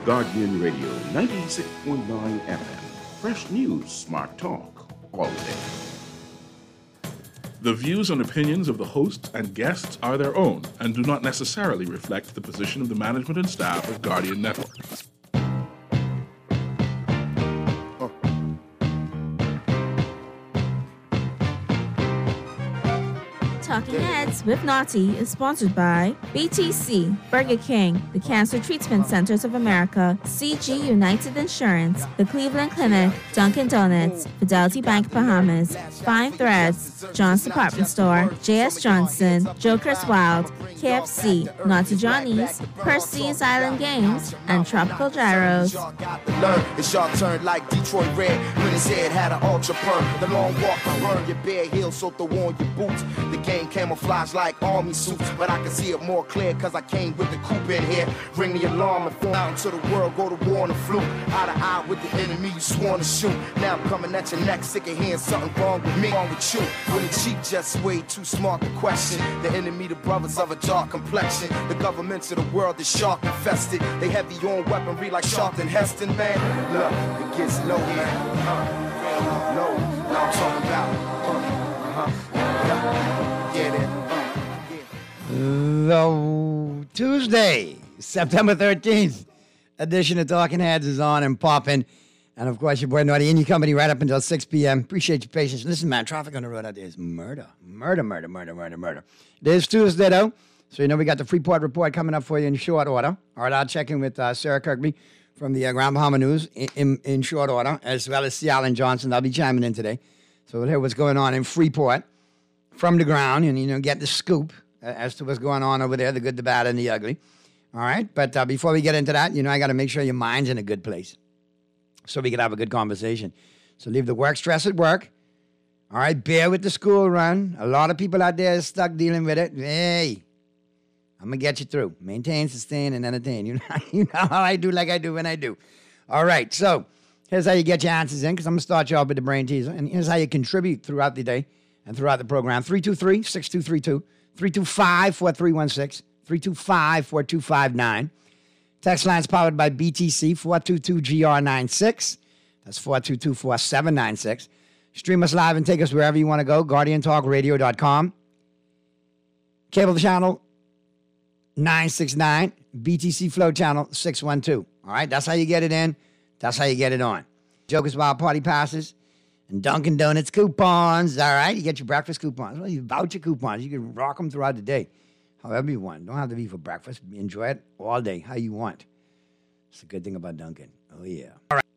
Guardian Radio, 96.9 FM. Fresh news, smart talk, all day. The views and opinions of the hosts and guests are their own and do not necessarily reflect the position of the management and staff of Guardian Network. Talking Heads with Naughty is sponsored by BTC, Burger King, the Cancer Treatment Centers of America, CG United Insurance, the Cleveland Clinic, Dunkin' Donuts, Fidelity Bank Bahamas, Fine Threads, John's Department Store, JS Johnson, Joker's Wild, KFC, Naughty Johnny's, Percy's Island Games, and Tropical Gyros. It's your turn like Detroit Red when his head had an ultra perm. The long walk to burn your bare heels so throw on your boots. The game camouflage like army suits, but I can see it more clear cause I came with the coupe in here. Ring the alarm and fall out into the world, go to war on the flu. Eye to eye with the enemy you sworn to shoot. Now I'm coming at your neck, sick of hearing something wrong with me, wrong with you. When the cheap just way too smart to question. The enemy, the brothers of a dark complexion. The governments of the world is shark infested. They have their own weaponry like Sharpton Heston, man. Look, it gets low, man. Low, now I'm talking about. Get it. The Tuesday, September 13th edition of Talking Heads is on and popping. And of course, your boy Naughty in your company right up until 6 p.m. Appreciate your patience. Listen, man, traffic on the road out there is murder. It is Tuesday, though. So, you know, we got the Freeport Report coming up for you in short order. All right, I'll check in with Sarah Kirkby from the Grand Bahama News in short order, as well as C. Allen Johnson. I'll be chiming in today. So we'll hear what's going on in Freeport from the ground and, you know, get the scoop as to what's going on over there, the good, the bad, and the ugly. All right, but before we get into that, you know, I got to make sure your mind's in a good place so we can have a good conversation. So leave the work stress at work. All right, bear with the school run. A lot of people out there are stuck dealing with it. Hey, I'm going to get you through. Maintain, sustain, and entertain. You know how I do like I do when I do. All right, so here's how you get your answers in, because I'm going to start you off with the brain teaser. And here's how you contribute throughout the day and throughout the program. 323-6232, 325-4316, 325-4259. Text line's powered by BTC, 422-GR96. That's 422-4796. Stream us live and take us wherever you want to go, GuardianTalkRadio.com. Cable channel 969, BTC Flow channel 612. All right, that's how you get it in. That's how you get it on. Joker's Wild Party passes and Dunkin' Donuts coupons. All right, you get your breakfast coupons. Well, you voucher coupons. You can rock them throughout the day, however you want. Don't have to be for breakfast. Enjoy it all day, how you want. It's a good thing about Dunkin'. Oh, yeah. All right.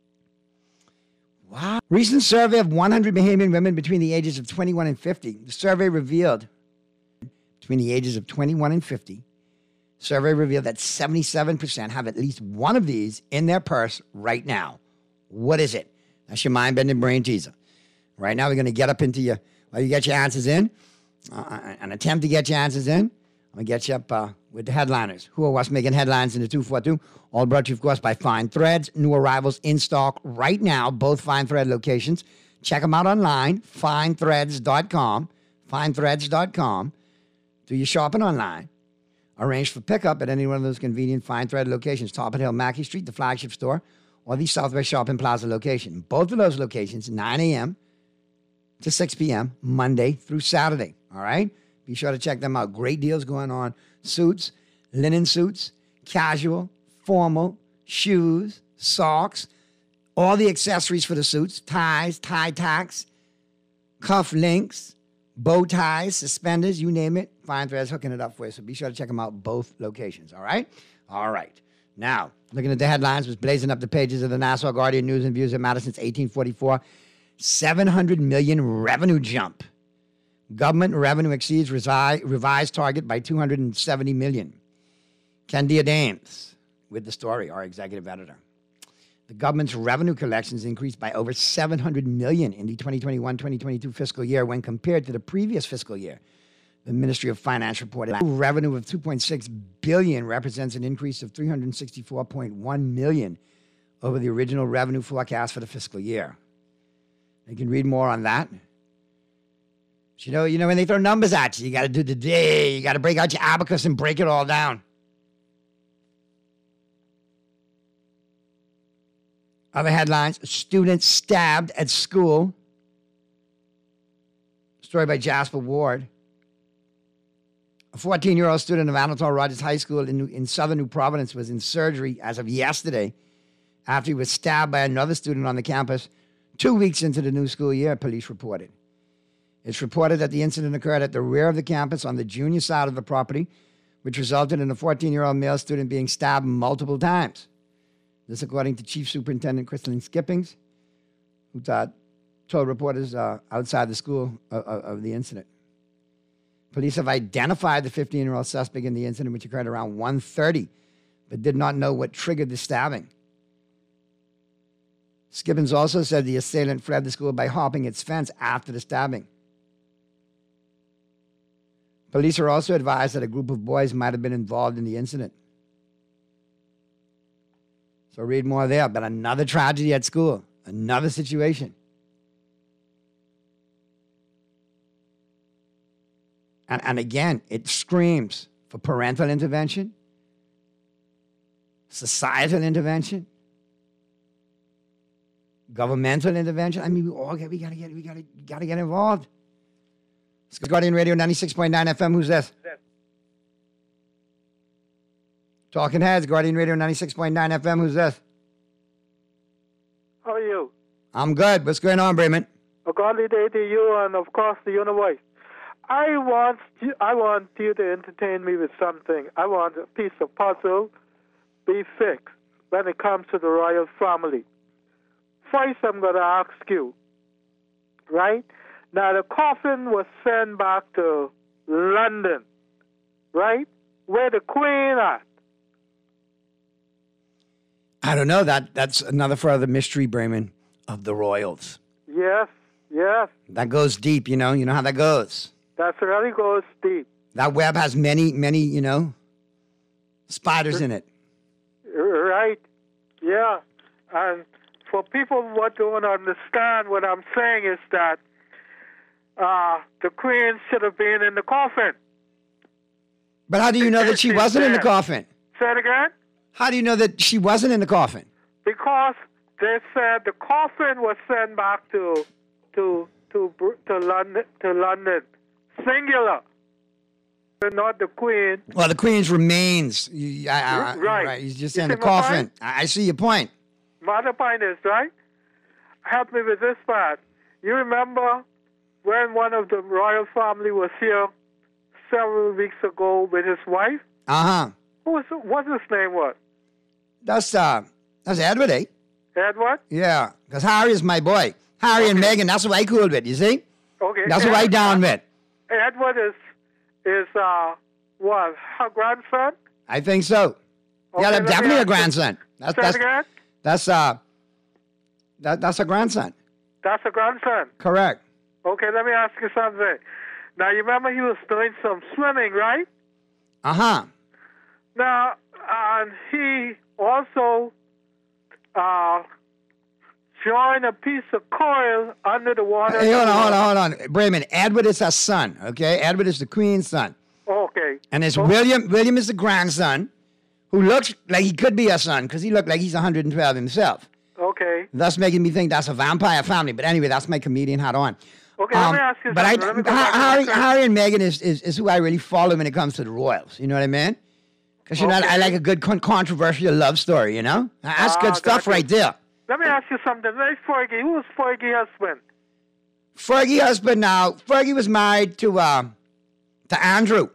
Wow. Recent survey of 100 Bahamian women between the ages of 21 and 50. The survey revealed between the ages of 21 and 50, survey revealed that 77% have at least one of these in their purse right now. What is it? That's your mind-bending brain teaser. Right now, we're going to get up into you while you get your answers in. An attempt to get your answers in. I'm going to get you up with the headliners. Who are what's making headlines in the 242? All brought to you, of course, by Fine Threads. New arrivals in stock right now, both Fine Thread locations. Check them out online, finethreads.com, finethreads.com. Do your shopping online. Arrange for pickup at any one of those convenient Fine Thread locations. Top of Hill, Mackey Street, the flagship store, or the Southwest Shopping Plaza location. Both of those locations, 9 a.m. to 6 p.m., Monday through Saturday. All right? Be sure to check them out. Great deals going on. Suits, linen suits, casual, formal, shoes, socks, all the accessories for the suits, ties, tie tacks, cuff links, bow ties, suspenders, you name it. Fine Threads hooking it up for you. So be sure to check them out, both locations. All right? All right. Now, looking at the headlines, was blazing up the pages of the Nassau Guardian News and Views that matter since 1844. 700 million revenue jump. Government revenue exceeds revised target by 270 million. Candia Dames with the story, our executive editor. The government's revenue collections increased by over 700 million in the 2021-2022 fiscal year when compared to the previous fiscal year. The Ministry of Finance reported revenue of $2.6 billion represents an increase of $364.1 million over the original revenue forecast for the fiscal year. You can read more on that. But you know, when they throw numbers at you, you got to do the day. You got to break out your abacus and break it all down. Other headlines, student stabbed at school. Story by Jasper Ward. A 14-year-old student of Anatole Rogers High School in southern New Providence was in surgery as of yesterday after he was stabbed by another student on the campus 2 weeks into the new school year, police reported. It's reported that the incident occurred at the rear of the campus on the junior side of the property, which resulted in a 14-year-old male student being stabbed multiple times. This according to Chief Superintendent Crystalline Skippings, who told reporters outside the school of the incident. Police have identified the 15-year-old suspect in the incident, which occurred around 1:30, but did not know what triggered the stabbing. Skippins also said the assailant fled the school by hopping its fence after the stabbing. Police are also advised that a group of boys might have been involved in the incident. So read more there, but another tragedy at school, another situation. And again, it screams for parental intervention, societal intervention, governmental intervention. I mean, we gotta get involved. Let's go Guardian Radio 96.9 FM. Who's this? Talking Heads, Guardian Radio 96.9 FM. Who's this? How are you? I'm good. What's going on, Bremen? A godly day to you and, of course, the universe. I want you to entertain me with something. I want a piece of puzzle be fixed when it comes to the royal family. First, I'm going to ask you, right? Now, the coffin was sent back to London, right? Where the Queen at? I don't know. That's another further mystery, Bremen, of the royals. Yes. That goes deep, you know how that goes. That really goes deep. That web has many, spiders in it. Right. Yeah. And for people who don't understand, what I'm saying is that the Queen should have been in the coffin. But how do you know that she wasn't in the coffin? Say it again? How do you know that she wasn't in the coffin? Because they said the coffin was sent back to London, singular, but not the Queen. Well, the Queen's remains. Right. Right. You're just saying the coffin. I see your point. My other point is, right? Help me with this part. You remember when one of the royal family was here several weeks ago with his wife? Uh-huh. What's his name was? That's Edward, eh? Edward? Yeah, because Harry is my boy. Harry and Meghan, that's what I cool with, you see? Okay. That's what I down with. Edward is what, her grandson? I think so. Okay, Yeah, they're definitely a grandson. Say it again? That's a grandson. That's a grandson. Correct. Okay, let me ask you something. Now, you remember he was doing some swimming, right? Uh-huh. Now, and he also joined a piece of coil under the water. Hey, hold on. Bremen, Edward is her son, okay? Edward is the Queen's son. Okay. And it's William is the grandson, who looks like he could be her son, because he looked like he's 112 himself. Okay. Thus making me think that's a vampire family. But anyway, that's my comedian hat on. Okay, let me ask you something. Harry and Meghan is who I really follow when it comes to the royals. You know what I mean? Because, I like a good controversial love story, That's good stuff right there. Let me ask you something. Where's Fergie? Who was Fergie's husband? Fergie was married to Andrew,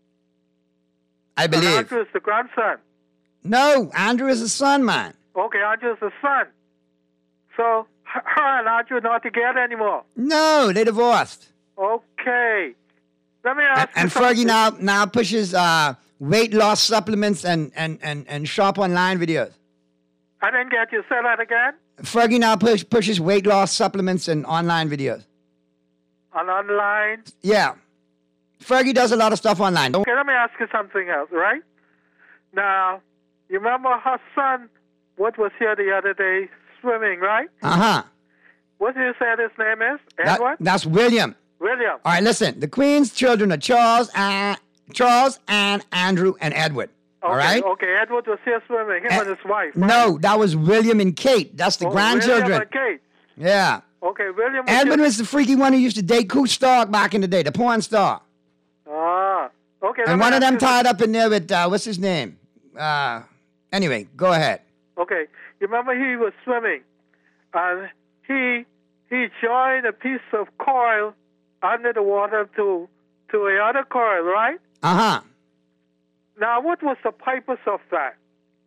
I believe. And Andrew is the grandson. No, Andrew is the son, man. Okay, Andrew is the son. So her and Andrew are not together anymore. No, they divorced. Okay. Let me ask you and something. Fergie now pushes weight loss supplements and shop online videos. I didn't get you. Say that again. Fergie now pushes weight loss supplements and online videos. On online? Yeah. Fergie does a lot of stuff online. Okay, let me ask you something else, right? Now, you remember her son, what was here the other day, swimming, right? Uh-huh. What did you say his name is? Edward? That's William. William. All right, listen. The Queen's children are Charles, Anne, Andrew, and Edward. All right? Okay, Edward was here swimming, him and his wife. Right? No, that was William and Kate. That's the grandchildren. William and Kate. Yeah. Okay, William. Edmund was the freaky one who used to date Coach Stark back in the day, the porn star. Ah, okay. And one of them tied up in there with, what's his name? Anyway, go ahead. Okay, you remember he was swimming, and he joined a piece of coil under the water to another coil, right? Uh-huh. Now, what was the purpose of that?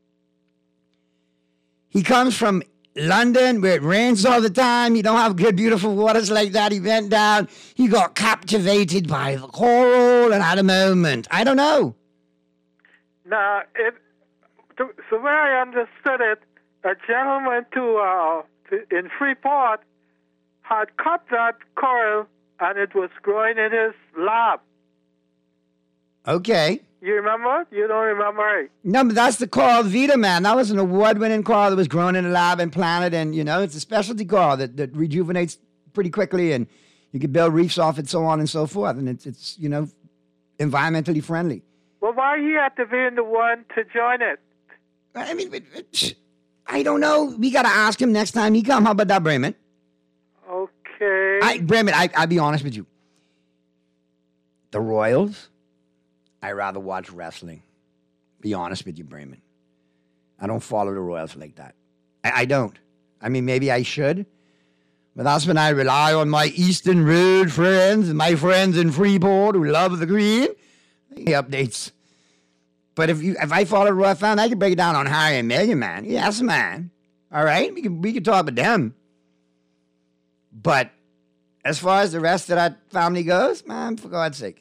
He comes from London, where it rains all the time. You don't have good, beautiful waters like that. He went down. He got captivated by the coral and had a moment. I don't know. Now, the way I understood it, a gentleman in Freeport had cut that coral, and it was growing in his lab. Okay. You remember? You don't remember it? No, but that's the coral Vita, man. That was an award-winning coral that was grown in a lab and planted, and, it's a specialty coral that rejuvenates pretty quickly, and you can build reefs off it, so on and so forth, and it's environmentally friendly. Well, why he had to be the one to join it? I mean, I don't know. We got to ask him next time he come. How about that, Bremen? Okay. Bremen, I'll be honest with you. The Royals, I rather watch wrestling. Be honest with you, Bremen. I don't follow the Royals like that. I don't. I mean, maybe I should. But that's when I rely on my Eastern Road friends and my friends in Freeport who love the green. The updates. But if I follow the Royal fan, I can break it down on Harry and Meghan, man. Yes, man. All right? We can talk with them. But as far as the rest of that family goes, man, for God's sake.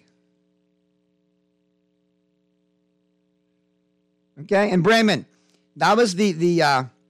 Okay? And Bremen, that was the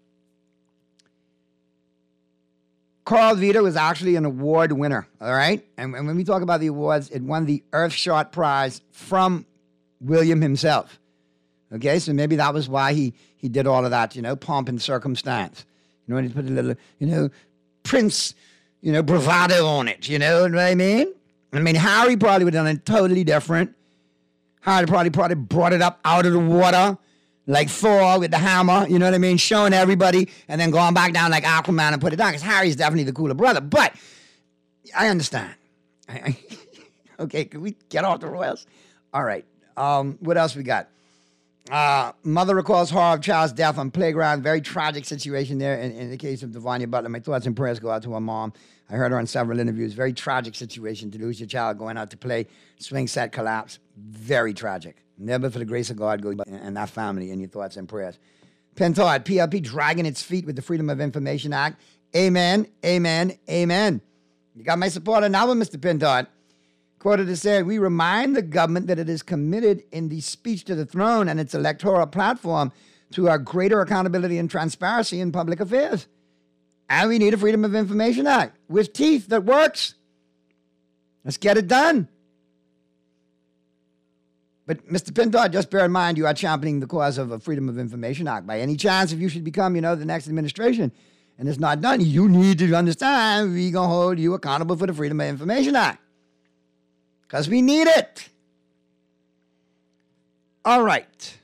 Carl Vita was actually an award winner, all right? And when we talk about the awards, it won the Earthshot Prize from William himself. Okay, so maybe that was why he did all of that, pomp and circumstance. And he put a little, Prince, bravado on it, you know what I mean? I mean, Harry probably would have done it totally different. Harry probably brought it up out of the water like Thor with the hammer, you know what I mean? Showing everybody and then going back down like Aquaman and put it down, because Harry's definitely the cooler brother. But I understand. Okay, can we get off the Royals? All right. What else we got? Mother recalls horror of child's death on playground. Very tragic situation there in the case of Devania Butler. My thoughts and prayers go out to her mom. I heard her on several interviews. Very tragic situation to lose your child going out to play. Swing set collapse. Very tragic. Never for the grace of God go and that family in your thoughts and prayers. Pentard, PLP dragging its feet with the Freedom of Information Act. Amen, amen, amen. You got my support on that one, Mr. Pentard. Quoted as saying, we remind the government that it is committed in the speech to the throne and its electoral platform to our greater accountability and transparency in public affairs. And we need a Freedom of Information Act with teeth that works. Let's get it done. But Mr. Pintard, just bear in mind you are championing the cause of a Freedom of Information Act. By any chance, if you should become, the next administration and it's not done, you need to understand we're going to hold you accountable for the Freedom of Information Act. Because we need it. All right.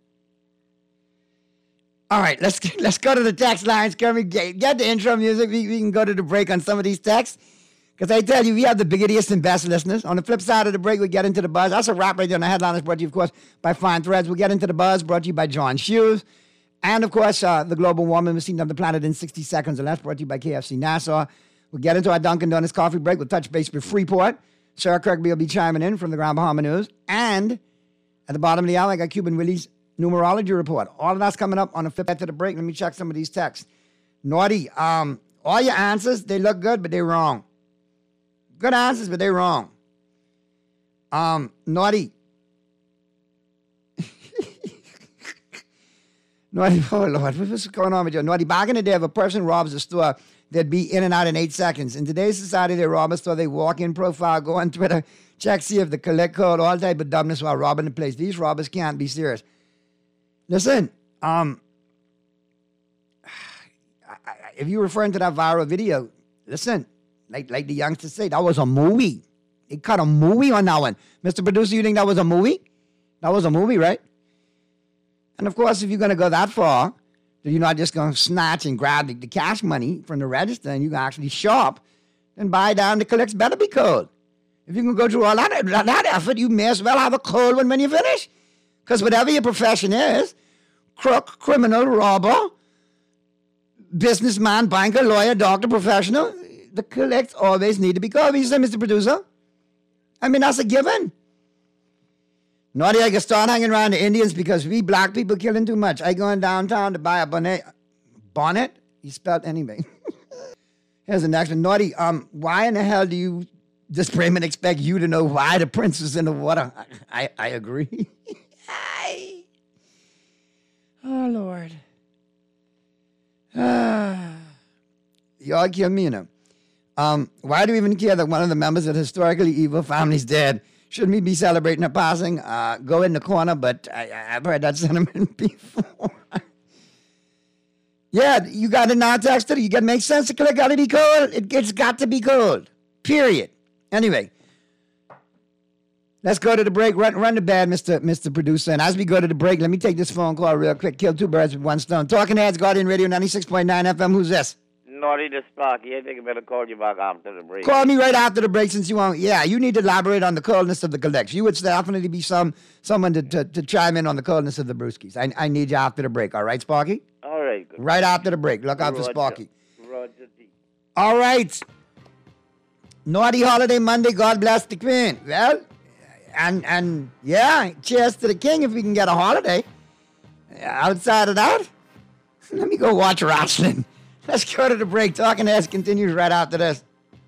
All right, let's go to the text lines. Can we get the intro music? We can go to the break on some of these texts. Because I tell you, we have the biggest and best listeners. On the flip side of the break, we get into the buzz. That's a wrap right there on the headline. That's brought to you, of course, by Fine Threads. We'll get into the buzz, brought to you by John Shoes. And, of course, the global warming machine of the planet in 60 seconds or less, brought to you by KFC Nassau. We'll get into our Dunkin' Donuts coffee break. We'll touch base with Freeport. Sarah Kirkby will be chiming in from the Grand Bahama News. And at the bottom of the hour, I got Cuban Willie's numerology report. All of that's coming up on the flip side of the break. Let me check some of these texts. Naughty, all your answers, they look good, but they're wrong. Good answers, but they're wrong. Naughty. Naughty, oh Lord, what's going on with you? Naughty, back in the day, if a person robs a store, they'd be in and out in 8 seconds. In today's society, they rob a store, they walk in profile, go on Twitter, check, see if the collect code, all type of dumbness while robbing the place. These robbers can't be serious. Listen, if you're referring to that viral video, listen, like the youngsters say, that was a movie. They cut a movie on that one. Mr. Producer, you think that was a movie? That was a movie, right? And of course, if you're going to go that far, that you're not just going to snatch and grab the cash money from the register and you can actually shop, then buy down the collects better be cold. If you can go through all that effort, you may as well have a cold one when you finish. Because whatever your profession is, crook, criminal, robber, businessman, banker, lawyer, doctor, professional, the collects always need to be cold. You say, Mr. Producer? I mean, that's a given. Naughty, I can start hanging around the Indians because we black people killing too much. I going downtown to buy a bonnet? You spelled anyway. Here's the next one. Naughty, why in the hell do you, this Brayman, expect you to know why the prince is in the water? I agree. Oh, Lord. Y'all kill me, you know. Why do we even care that one of the members of the historically evil family is dead? Shouldn't we be celebrating a passing? Go in the corner, but I've heard that sentiment before. Yeah, you got it now, Texter. You got to make sense. The click got to be cold. It's got to be cold. Period. Anyway, let's go to the break. Run to bed, Mr. Producer. And as we go to the break, let me take this phone call real quick. Kill two birds with one stone. Talking Heads, Guardian Radio 96.9 FM. Who's this? Naughty the Sparky. I think I better call you back after the break. Call me right after the break since you won't. Yeah, you need to elaborate on the coldness of the collection. You would definitely be someone to chime in on the coldness of the brewskis. I need you after the break. All right, Sparky? All right. Good. Right after the break. Look out for Sparky. Roger D. All right. Naughty Holiday Monday. God bless the Queen. Well, and yeah, cheers to the king if we can get a holiday. Outside of that, let me go watch wrestling. Let's go to the break. Talking Heads continues right after this.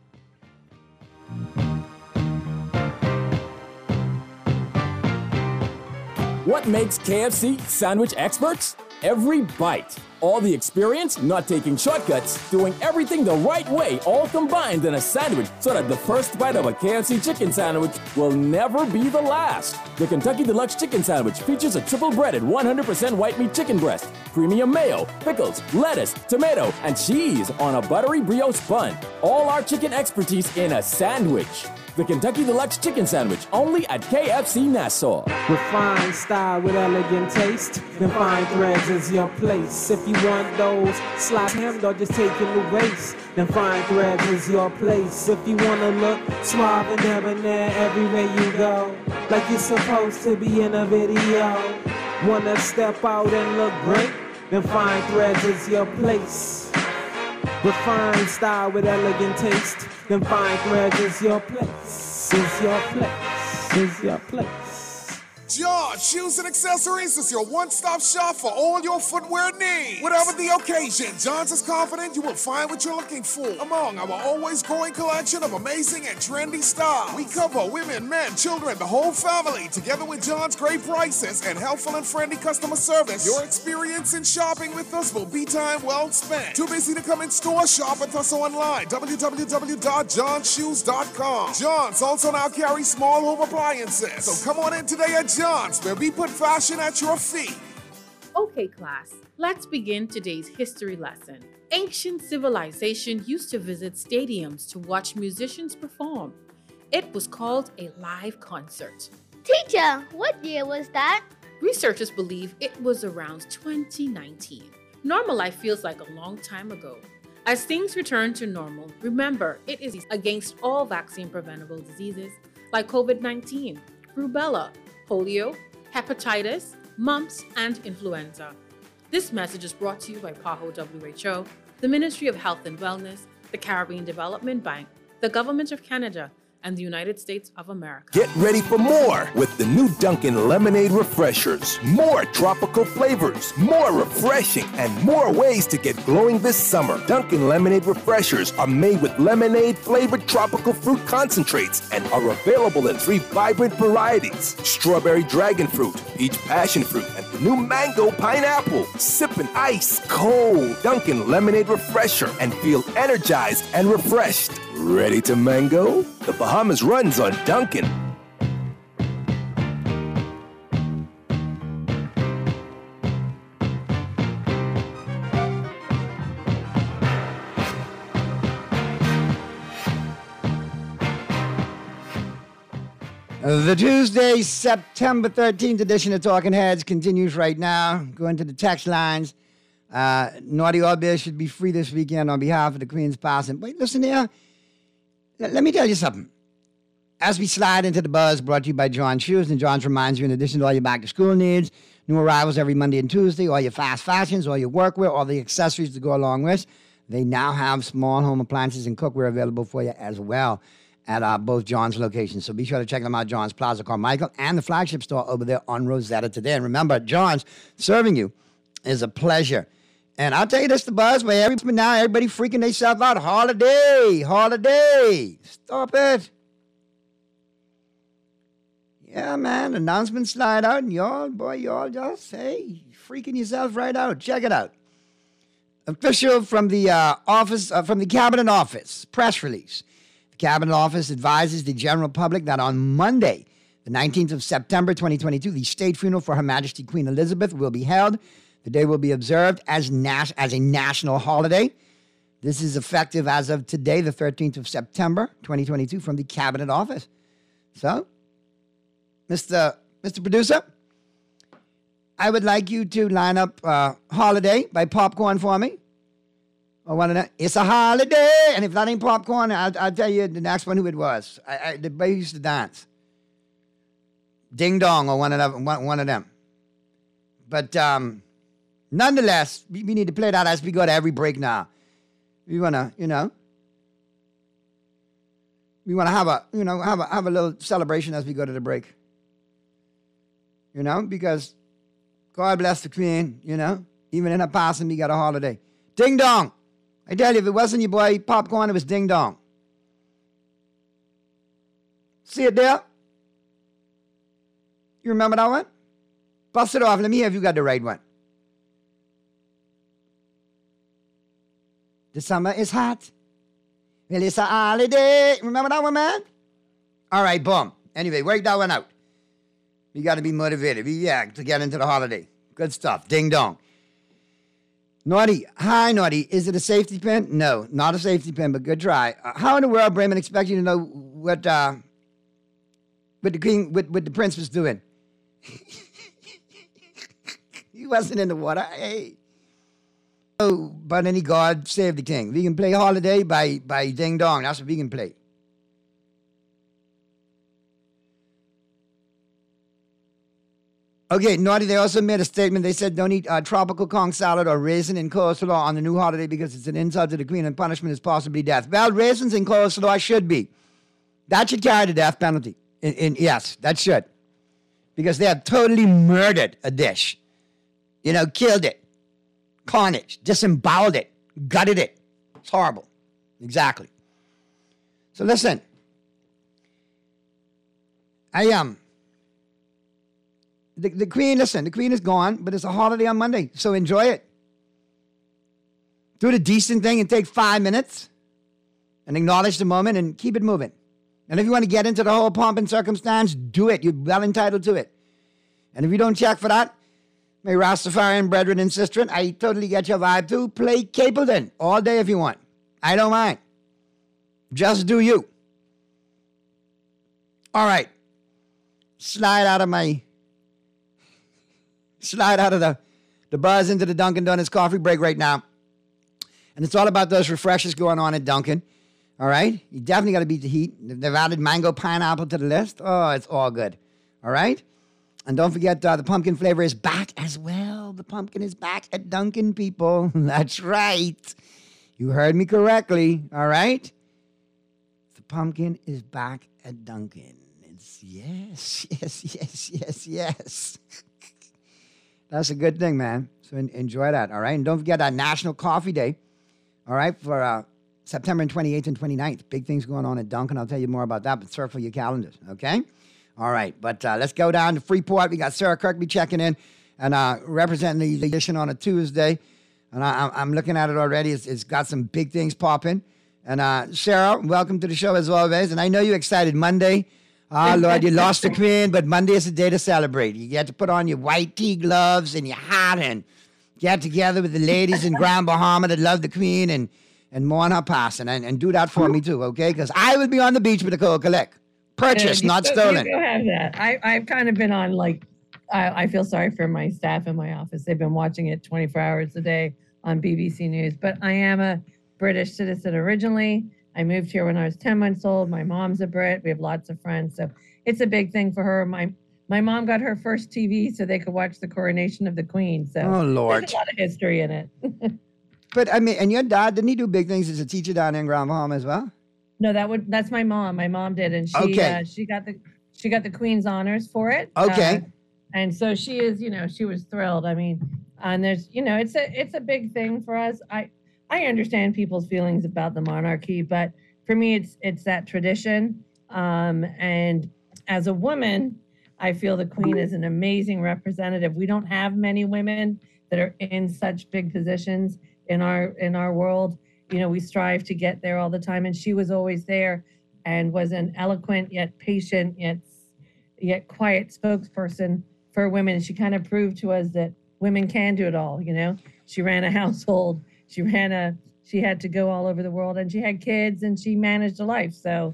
What makes KFC sandwich experts? Every bite. All the experience, not taking shortcuts, doing everything the right way, all combined in a sandwich so that the first bite of a KFC chicken sandwich will never be the last. The Kentucky Deluxe Chicken Sandwich features a triple-breaded 100% white meat chicken breast, premium mayo, pickles, lettuce, tomato, and cheese on a buttery brioche bun. All our chicken expertise in a sandwich. The Kentucky Deluxe Chicken Sandwich, only at KFC Nassau. Refined style with elegant taste, then fine threads is your place. If you want those slap hemmed or just taking the waist, then fine threads is your place. If you wanna look suave and debonair everywhere you go, like you're supposed to be in a video, wanna step out and look great, then fine threads is your place. Refined style with elegant taste, then fine threads is your place, is your place, is your place. John Shoes and Accessories is your one-stop shop for all your footwear needs. Whatever the occasion, John's is confident you will find what you're looking for among our always growing collection of amazing and trendy styles. We cover women, men, children, the whole family. Together with John's great prices and helpful and friendly customer service, your experience in shopping with us will be time well spent. Too busy to come in store? Shop with us online. www.johnshoes.com. John's also now carries small home appliances. So come on in today at John's, where we put fashion at your feet. Okay, class, let's begin today's history lesson. Ancient civilization used to visit stadiums to watch musicians perform. It was called a live concert. Teacher, what year was that? Researchers believe it was around 2019. Normal life feels like a long time ago. As things return to normal, remember, it is against all vaccine-preventable diseases like COVID-19, rubella, polio, hepatitis, mumps, and influenza. This message is brought to you by PAHO WHO, the Ministry of Health and Wellness, the Caribbean Development Bank, the Government of Canada, and the United States of America. Get ready for more with the new Dunkin' Lemonade Refreshers. More tropical flavors, more refreshing, and more ways to get glowing this summer. Dunkin' Lemonade Refreshers are made with lemonade-flavored tropical fruit concentrates and are available in 3 vibrant varieties: strawberry dragon fruit, peach passion fruit, and the new mango pineapple. Sip an ice cold Dunkin' Lemonade Refresher and feel energized and refreshed. Ready to mango? The Bahamas runs on Dunkin'. The Tuesday, September 13th edition of Talking Heads continues right now. Go into the text lines. Naughty All Bears should be free this weekend on behalf of the Queen's passing. Wait, listen here. Let me tell you something. As we slide into the buzz, brought to you by John Shoes, and John's reminds you, in addition to all your back-to-school needs, new arrivals every Monday and Tuesday, all your fast fashions, all your workwear, all the accessories to go along with, they now have small home appliances and cookware available for you as well at both John's locations. So be sure to check them out, John's Plaza Carmichael, and the flagship store over there on Rosetta today. And remember, John's serving you is a pleasure. And I'll tell you this, the buzz, where everybody freaking themselves out. Holiday. Stop it. Yeah, man, announcements slide out, and y'all just, hey, freaking yourself right out. Check it out. Official from the from the Cabinet Office, press release. The Cabinet Office advises the general public that on Monday, the 19th of September, 2022, the state funeral for Her Majesty Queen Elizabeth will be held. The day will be observed as a national holiday. This is effective as of today, the 13th of September, 2022, from the Cabinet Office. So, Mr. Producer, I would like you to line up Holiday by Popcorn for me. Or one of them. It's a holiday. And if that ain't Popcorn, I'll tell you the next one who it was. The boy used to dance. Ding Dong or one of them. But nonetheless, we need to play that as we go to every break now. We want to, we want to have a little celebration as we go to the break. Because God bless the Queen, even in her passing, we got a holiday. Ding Dong. I tell you, if it wasn't your boy Popcorn, it was Ding Dong. See it there? You remember that one? Bust it off. Let me hear if you got the right one. The summer is hot. Well, it's a holiday. Remember that one, man? All right, boom. Anyway, work that one out. You got to be motivated. To get into the holiday. Good stuff. Ding dong. Naughty. Hi, Naughty. Is it a safety pin? No, not a safety pin, but good try. How in the world, Bremen, expect you to know what the king, what the prince was doing? He wasn't in the water. Hey. Oh, but any God save the king. We can play Holiday by Ding Dong. That's what we can play. Okay, Naughty, they also made a statement. They said don't eat tropical Kong salad or raisin and coleslaw on the new holiday because it's an insult to the Queen and punishment is possibly death. Well, raisins and coleslaw should be. That should carry the death penalty. Yes, that should. Because they have totally murdered a dish. Killed it. Carnage. Disemboweled it. Gutted it. It's horrible. Exactly. So listen. The Queen, the Queen is gone, but it's a holiday on Monday, so enjoy it. Do the decent thing and take 5 minutes and acknowledge the moment and keep it moving. And if you want to get into the whole pomp and circumstance, do it. You're well entitled to it. And if you don't check for that, my Rastafarian brethren and sistren, I totally get your vibe too. Play Capleton all day if you want. I don't mind. Just do you. All right. Slide out of the buzz into the Dunkin' Donuts coffee break right now. And it's all about those refreshers going on at Dunkin'. All right? You definitely got to beat the heat. They've added mango pineapple to the list. Oh, it's all good. All right? And don't forget, the pumpkin flavor is back as well. The pumpkin is back at Dunkin', people. That's right. You heard me correctly. All right? The pumpkin is back at Dunkin'. It's yes. That's a good thing, man. So enjoy that, all right? And don't forget that National Coffee Day, all right, for September 28th and 29th. Big things going on at Dunkin'. I'll tell you more about that, but circle your calendars, okay? All right, but let's go down to Freeport. We got Sarah Kirkby checking in and representing the edition on a Tuesday. And I'm looking at it already. It's got some big things popping. And Sarah, welcome to the show as always. And I know you're excited. Monday, Lord, you lost the Queen, but Monday is a day to celebrate. You get to put on your white tea gloves and your hat and get together with the ladies in Grand Bahama that love the Queen and mourn her passing. And do that for me too, okay? Because I will be on the beach with the Coca-Cola. Purchased, not stolen. You go have that. I've kind of been on like, I feel sorry for my staff in my office. They've been watching it 24 hours a day on BBC News. But I am a British citizen originally. I moved here when I was 10 months old. My mom's a Brit. We have lots of friends. So it's a big thing for her. My mom got her first TV so they could watch the coronation of the Queen. So oh, Lord. There's a lot of history in it. But I mean, and your dad, didn't he do big things as a teacher down in Grand Bahama as well? No, that's my mom. My mom did, and she got the Queen's honors for it. Okay. And so she is, she was thrilled. I mean, and there's, it's a big thing for us. I understand people's feelings about the monarchy, but for me, it's that tradition. And as a woman, I feel the Queen is an amazing representative. We don't have many women that are in such big positions in our world. We strive to get there all the time, and she was always there and was an eloquent yet patient yet quiet spokesperson for women. She kind of proved to us that women can do it all. She ran a household, she had to go all over the world, and she had kids, and she managed a life. So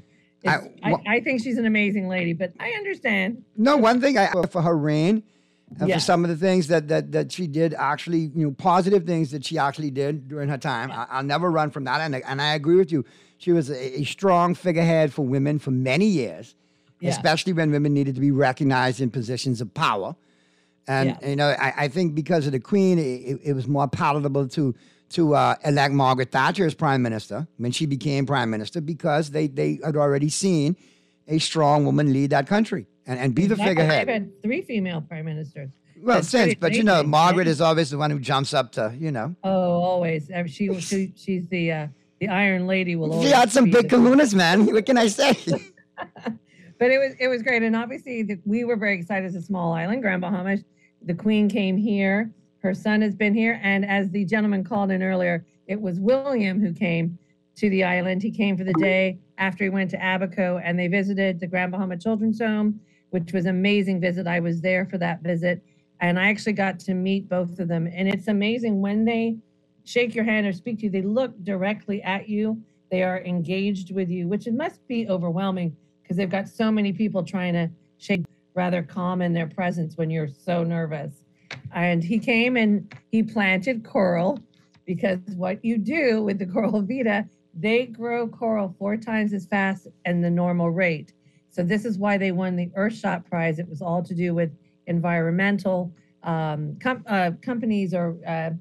I think she's an amazing lady, but I understand. No, one thing for her reign, and for some of the things that she did, actually, positive things that she actually did during her time. I'll never run from that. And I agree with you. She was a strong figurehead for women for many years, especially when women needed to be recognized in positions of power. And, I think because of the Queen, it was more palatable to elect Margaret Thatcher as prime minister when she became prime minister, because they had already seen a strong woman lead that country and be the figurehead. I've had 3 female prime ministers. Well, but Margaret is always the one who jumps up to, Oh, always. She's the Iron Lady. She had some big kahunas, man. What can I say? But it was great, and obviously we were very excited. As a small island, Grand Bahama. The Queen came here. Her son has been here, and as the gentleman called in earlier, it was William who came to the island. He came for the day after he went to Abaco, and they visited the Grand Bahama Children's Home, which was an amazing visit. I was there for that visit, and I actually got to meet both of them. And it's amazing when they shake your hand or speak to you, they look directly at you. They are engaged with you, which it must be overwhelming because they've got so many people trying to shake, rather calm in their presence when you're so nervous. And he came and he planted coral, because what you do with the Coral Vita, they grow coral 4 times as fast than the normal rate. So this is why they won the Earthshot Prize. It was all to do with environmental companies or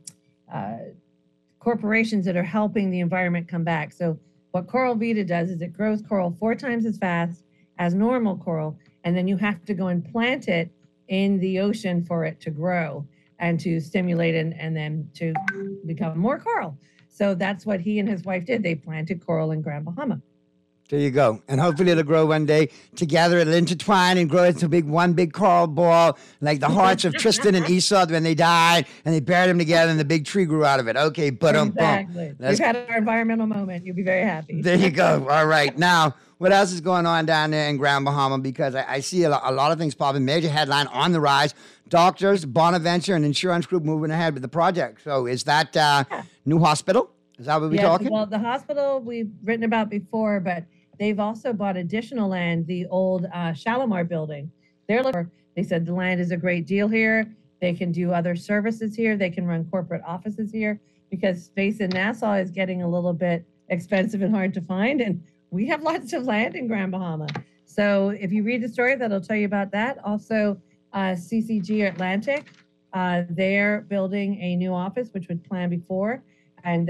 corporations that are helping the environment come back. So what Coral Vita does is it grows coral 4 times as fast as normal coral, and then you have to go and plant it in the ocean for it to grow and to stimulate and then to become more coral. So that's what he and his wife did. They planted coral in Grand Bahama. There you go. And hopefully it'll grow one day together. It'll intertwine and grow into one big coral ball, like the hearts of Tristan and Isolde when they died, and they buried them together and the big tree grew out of it. Okay, exactly. We've had our environmental moment. You'll be very happy. There you go. All right. Now, what else is going on down there in Grand Bahama? Because I see a lot of things popping. Major headline on the rise. Doctors, Bonaventure, and insurance group moving ahead with the project. So is that new hospital? Is that what we're talking? Well, the hospital we've written about before, but they've also bought additional land, the old Shalimar building. They said the land is a great deal here. They can do other services here. They can run corporate offices here, because space in Nassau is getting a little bit expensive and hard to find. And we have lots of land in Grand Bahama. So if you read the story, that'll tell you about that. Also, CCG Atlantic, they're building a new office, which was planned before. And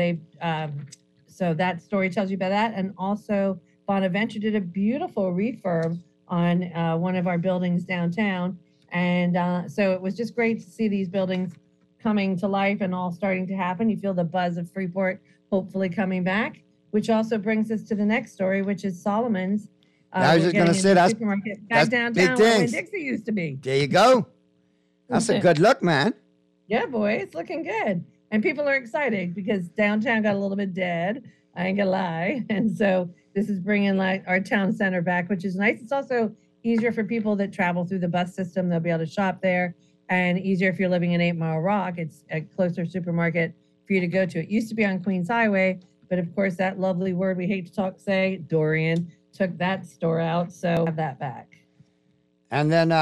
so that story tells you about that. And also, Bonaventure did a beautiful refurb on one of our buildings downtown. And so it was just great to see these buildings coming to life and all starting to happen. You feel the buzz of Freeport hopefully coming back, which also brings us to the next story, which is Solomon's. I was just going to say that's downtown big things. Where Dixie used to be. There you go. That's a good look, man. Yeah, boy, it's looking good. And people are excited because downtown got a little bit dead. I ain't gonna lie. And so this is bringing like our town center back, which is nice. It's also easier for people that travel through the bus system. They'll be able to shop there, and easier if you're living in 8 Mile Rock. It's a closer supermarket for you to go to. It used to be on Queens Highway, but of course that lovely word we hate to say, Dorian, took that store out, so have that back. And then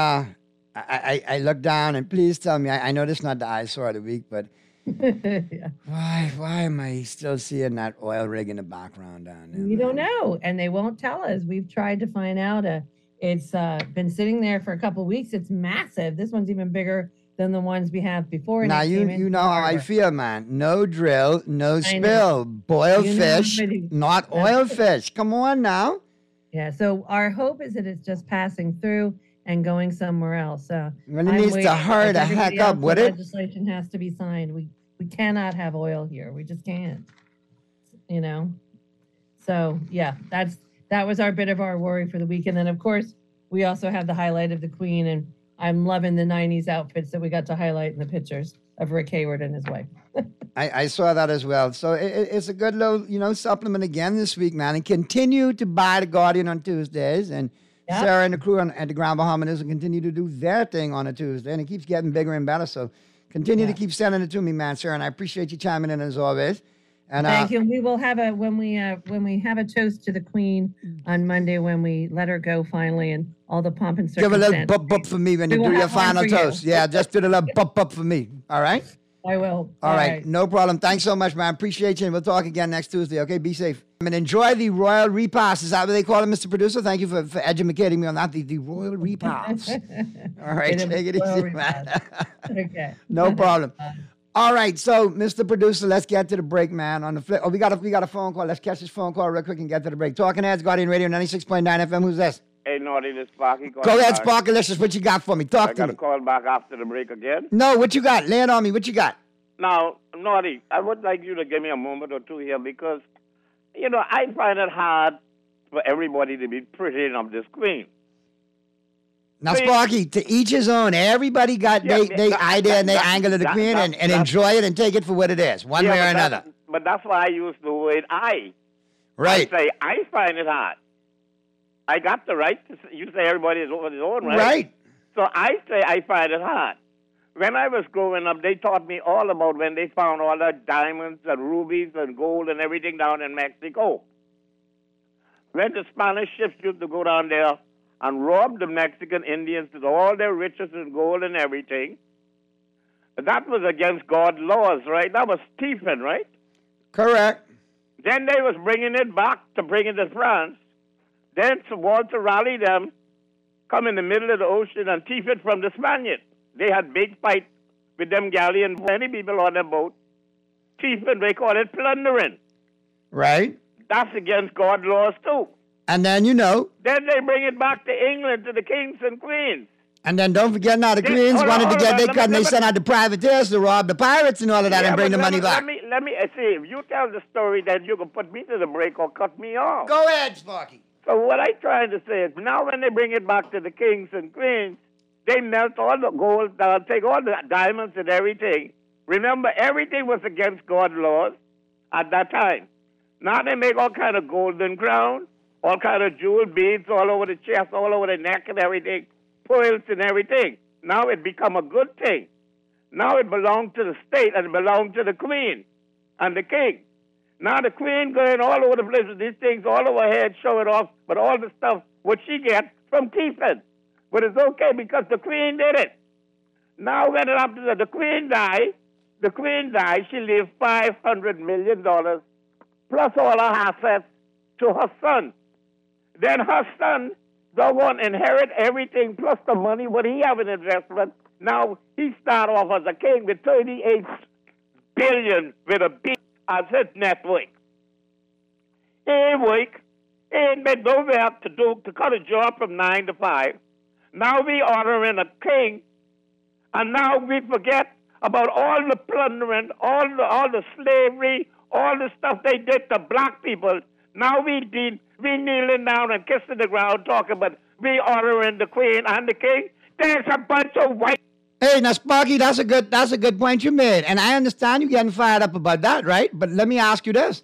I looked down, and please tell me, I know this is not the eyesore of the week, but Yeah. why am I still seeing that oil rig in the background down there? We don't know, and they won't tell us. We've tried to find out. It's been sitting there for a couple of weeks. It's massive. This one's even bigger than the ones we have before. Now you know how I feel, man. No drill, no spill. Boiled fish, not oil fish. Come on now. Yeah. So our hope is that it's just passing through and going somewhere else. So Well, it needs to hurry the heck up, would it? Legislation has to be signed. We cannot have oil here. We just can't. You know. So yeah, that was our bit of our worry for the week. And then of course we also have the highlight of the Queen, and I'm loving the 90s outfits that we got to highlight in the pictures of Rick Hayward and his wife. I saw that as well. So it's a good little, supplement again this week, man. And continue to buy The Guardian on Tuesdays. And Sarah and the crew at the Grand Bahama News will continue to do their thing on a Tuesday. And it keeps getting bigger and better. So continue to keep sending it to me, man, Sarah. And I appreciate you chiming in as always. And thank you. And we will have when we have a toast to the Queen on Monday when we let her go finally, and all the pomp and give circumstance. a little bup for me when you do your final toast. Yeah, just do the little bup for me. All right? I will. All right. No problem. Thanks so much, man. Appreciate you. And we'll talk again next Tuesday. Okay, be safe. And enjoy the royal repast. Is that what they call it, Mr. Producer? Thank you for educating me on that. The royal repast. All right. Take it easy, man. Okay. No problem. All right, so Mr. Producer, let's get to the break, man. On the flip, we got a phone call. Let's catch this phone call real quick and get to the break. Talking Heads, Guardian Radio, 96.9 FM. Who's this? Hey, Naughty, this Sparky. Go ahead, Sparkalicious. What you got for me? Talk to me. I got to call back after the break again. No, what you got? Lay it on me. What you got? Now, Naughty, I would like you to give me a moment or two here because, I find it hard for everybody to be pretty of this Queen. Now, Sparky, to each his own. Everybody got their idea and their angle of the Queen and enjoy it and take it for what it is, one way or another. But that's why I use the word I. Right. I say, I find it hard. I got the right to say, you say everybody is on his own, right? Right. So I say I find it hard. When I was growing up, they taught me all about when they found all the diamonds and rubies and gold and everything down in Mexico. When the Spanish ships used to go down there and rob the Mexican Indians of all their riches and gold and everything, that was against God's laws, right? That was thieving, right? Correct. Then they was bringing it back to bring it to France. Then Walter Raleigh them come in the middle of the ocean and thief it from the Spaniards. They had big fight with them galleons, many people on the boat. Thieving, they call it plundering. Right. That's against God's laws too. And then, Then they bring it back to England to the kings and queens. And then don't forget now, the Queens wanted to get their cut, and they sent out the privateers to rob the pirates and all of that and bring the money back. Let me see, if you tell the story, then you can put me to the break or cut me off. Go ahead, Sparky. So what I'm trying to say is, now when they bring it back to the kings and queens, they melt all the gold, they'll take all the diamonds and everything. Remember, everything was against God's laws at that time. Now they make all kind of golden crown, all kind of jewel beads all over the chest, all over the neck and everything, pearls and everything. Now it become a good thing. Now it belongs to the state and it belongs to the queen and the king. Now the queen going all over the place with these things all over her head, showing off, but all the stuff, what she gets from thieving. But it's okay because the queen did it. Now when it happens that the queen died, she leaves $500 million plus all her assets to her son. Then her son doggone inherit everything plus the money what he have in investment. Now he start off as a king with $38 billion with a B as his net worth. He ain't been nowhere to cut a job from 9 to 5. Now we honoring a king, and now we forget about all the plundering, all the slavery, all the stuff they did to black people. Now we kneeling down and kissing the ground, talking about we honoring the queen and the king. There's a bunch of white. Hey, now Sparky, that's a good point you made, and I understand you getting fired up about that, right? But let me ask you this: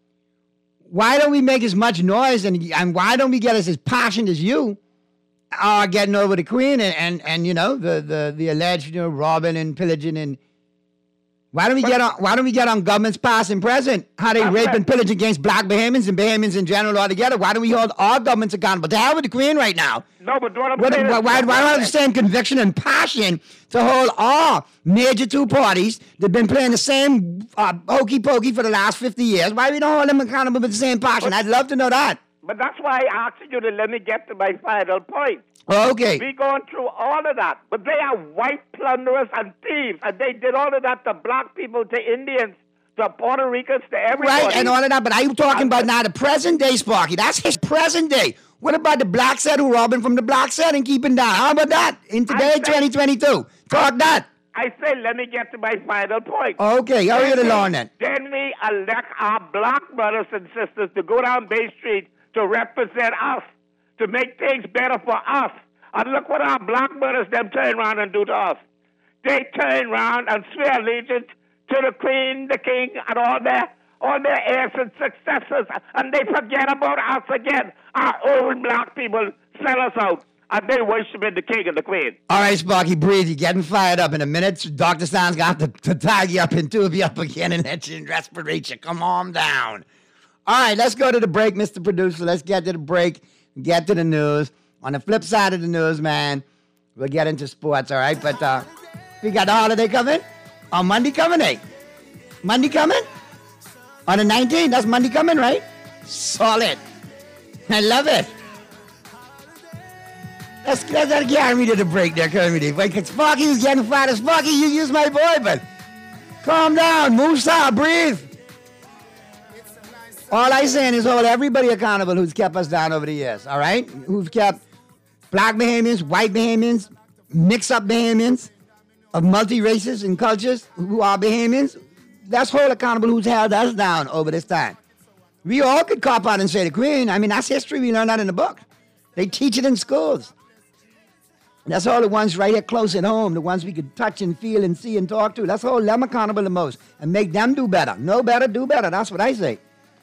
why don't we make as much noise and why don't we get as passionate as you are getting over the queen and the alleged robbing and pillaging and Why don't we get on governments past and present? How they rape and pillage against black Bahamians and Bahamians in general altogether. Why don't we hold all governments accountable? To hell with the Queen right now. No, but what I'm Why saying is- don't I have the same conviction and passion to hold all major two parties that have been playing the same hokey pokey for the last 50 years? Why we don't hold them accountable with the same passion? I'd love to know that. But that's why I asked you to let me get to my final point. Okay. We're going through all of that. But they are white plunderers and thieves. And they did all of that to black people, to Indians, to Puerto Ricans, to everybody. Right, and all of that, but are you talking about now the present day, Sparky? That's his present day. What about the black set who robbing from the black set and keeping down? How about that in today, 2022? Talk that. I say, let me get to my final point. Okay, hurry it along then. Then we elect our black brothers and sisters to go down Bay Street to represent us, to make things better for us. And look what our black brothers them turn around and do to us. They turn around and swear allegiance to the Queen, the King, and all their heirs and successors, and they forget about us again. Our old black people sell us out, and they worship the King and the Queen. All right, Sparky, breathe. You're getting fired up. In a minute, Dr. Stan's got to tie you up and tube you up again and let you in respiration. Come on down. All right, let's go to the break, Mr. Producer. Let's get to the break, get to the news. On the flip side of the news, man, we'll get into sports, all right? But we got the holiday coming. On Monday coming, eh? Monday coming? On the 19th, that's Monday coming, right? Solid. I love it. Let's carry me to the break there, Kermit. Wait, Sparky was getting fired. Sparky, you use my boy, but calm down. Musa, breathe. All I'm saying is hold everybody accountable who's kept us down over the years, all right? Who've kept black Bahamians, white Bahamians, mix-up Bahamians of multi-races and cultures who are Bahamians. Let's hold accountable who's held us down over this time. We all could cop out and say the Queen. I mean, that's history. We learned that in the book. They teach it in schools. That's all the ones right here close at home, the ones we could touch and feel and see and talk to. Let's hold them accountable the most and make them do better. Know better, do better. That's what I say.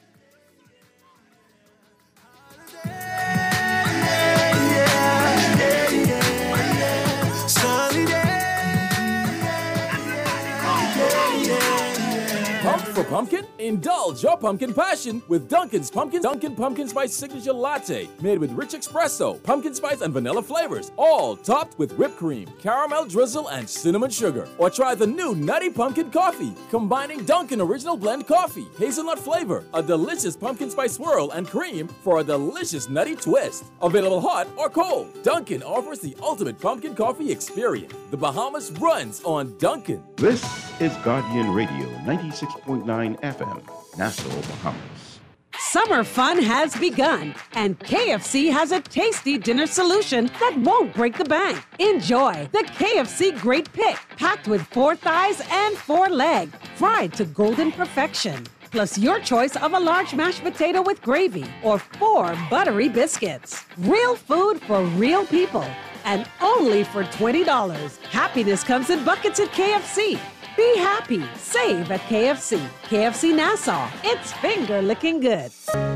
Pump for pumpkin? Indulge your pumpkin passion with Dunkin' Pumpkin Spice Signature Latte, made with rich espresso, pumpkin spice, and vanilla flavors, all topped with whipped cream, caramel drizzle, and cinnamon sugar. Or try the new Nutty Pumpkin Coffee, combining Dunkin' Original Blend Coffee, hazelnut flavor, a delicious pumpkin spice swirl, and cream for a delicious nutty twist. Available hot or cold, Dunkin' offers the ultimate pumpkin coffee experience. The Bahamas runs on Dunkin'. This is Guardian Radio 96.9 FM, Nassau, Bahamas. Summer fun has begun, and KFC has a tasty dinner solution that won't break the bank. Enjoy the KFC Great Pick, packed with 4 thighs and 4 legs, fried to golden perfection. Plus your choice of a large mashed potato with gravy or 4 buttery biscuits. Real food for real people, and only for $20. Happiness comes in buckets at KFC. Be happy. Save at KFC. KFC Nassau. It's finger licking good.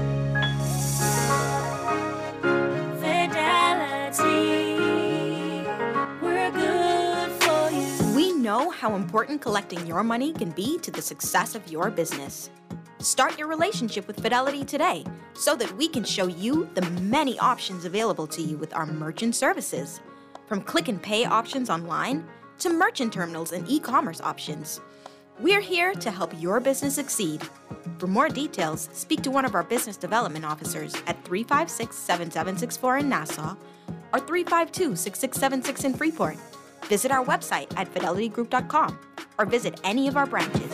Fidelity. We're good for you. We know how important collecting your money can be to the success of your business. Start your relationship with Fidelity today so that we can show you the many options available to you with our merchant services. From click and pay options online to merchant terminals and e-commerce options. We're here to help your business succeed. For more details, speak to one of our business development officers at 356-7764 in Nassau or 352-6676 in Freeport. Visit our website at fidelitygroup.com or visit any of our branches.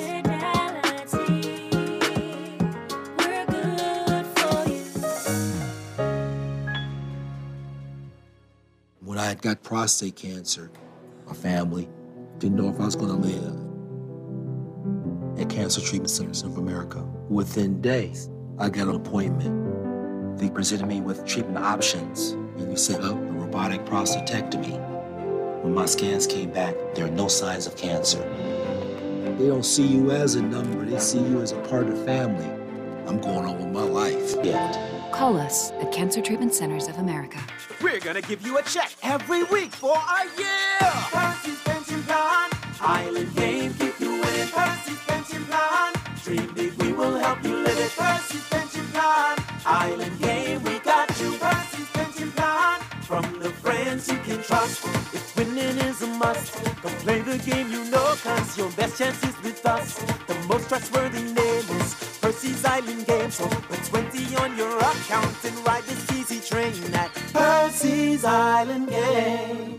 When I got prostate cancer, my family didn't know if I was going to live. At Cancer Treatment Centers of America, within days, I got an appointment. They presented me with treatment options, and we set up a robotic prostatectomy. When my scans came back, there are no signs of cancer. They don't see you as a number, they see you as a part of the family. I'm going on with my life yet. Call us at Cancer Treatment Centers of America. We're gonna give you a check every week for a year. Pension plan, Island Game, keep you winning. it. Percy's pension plan. Dream big, we will help you live it. Percy's pension plan. Island game, we got you. Percy's pension plan. From the friends you can trust. If winning is a must, come play the game you know, cause your best chance is with us. The most trustworthy name is Percy's Island Game. So put 20 on your account and ride this easy train at Percy's Island Game.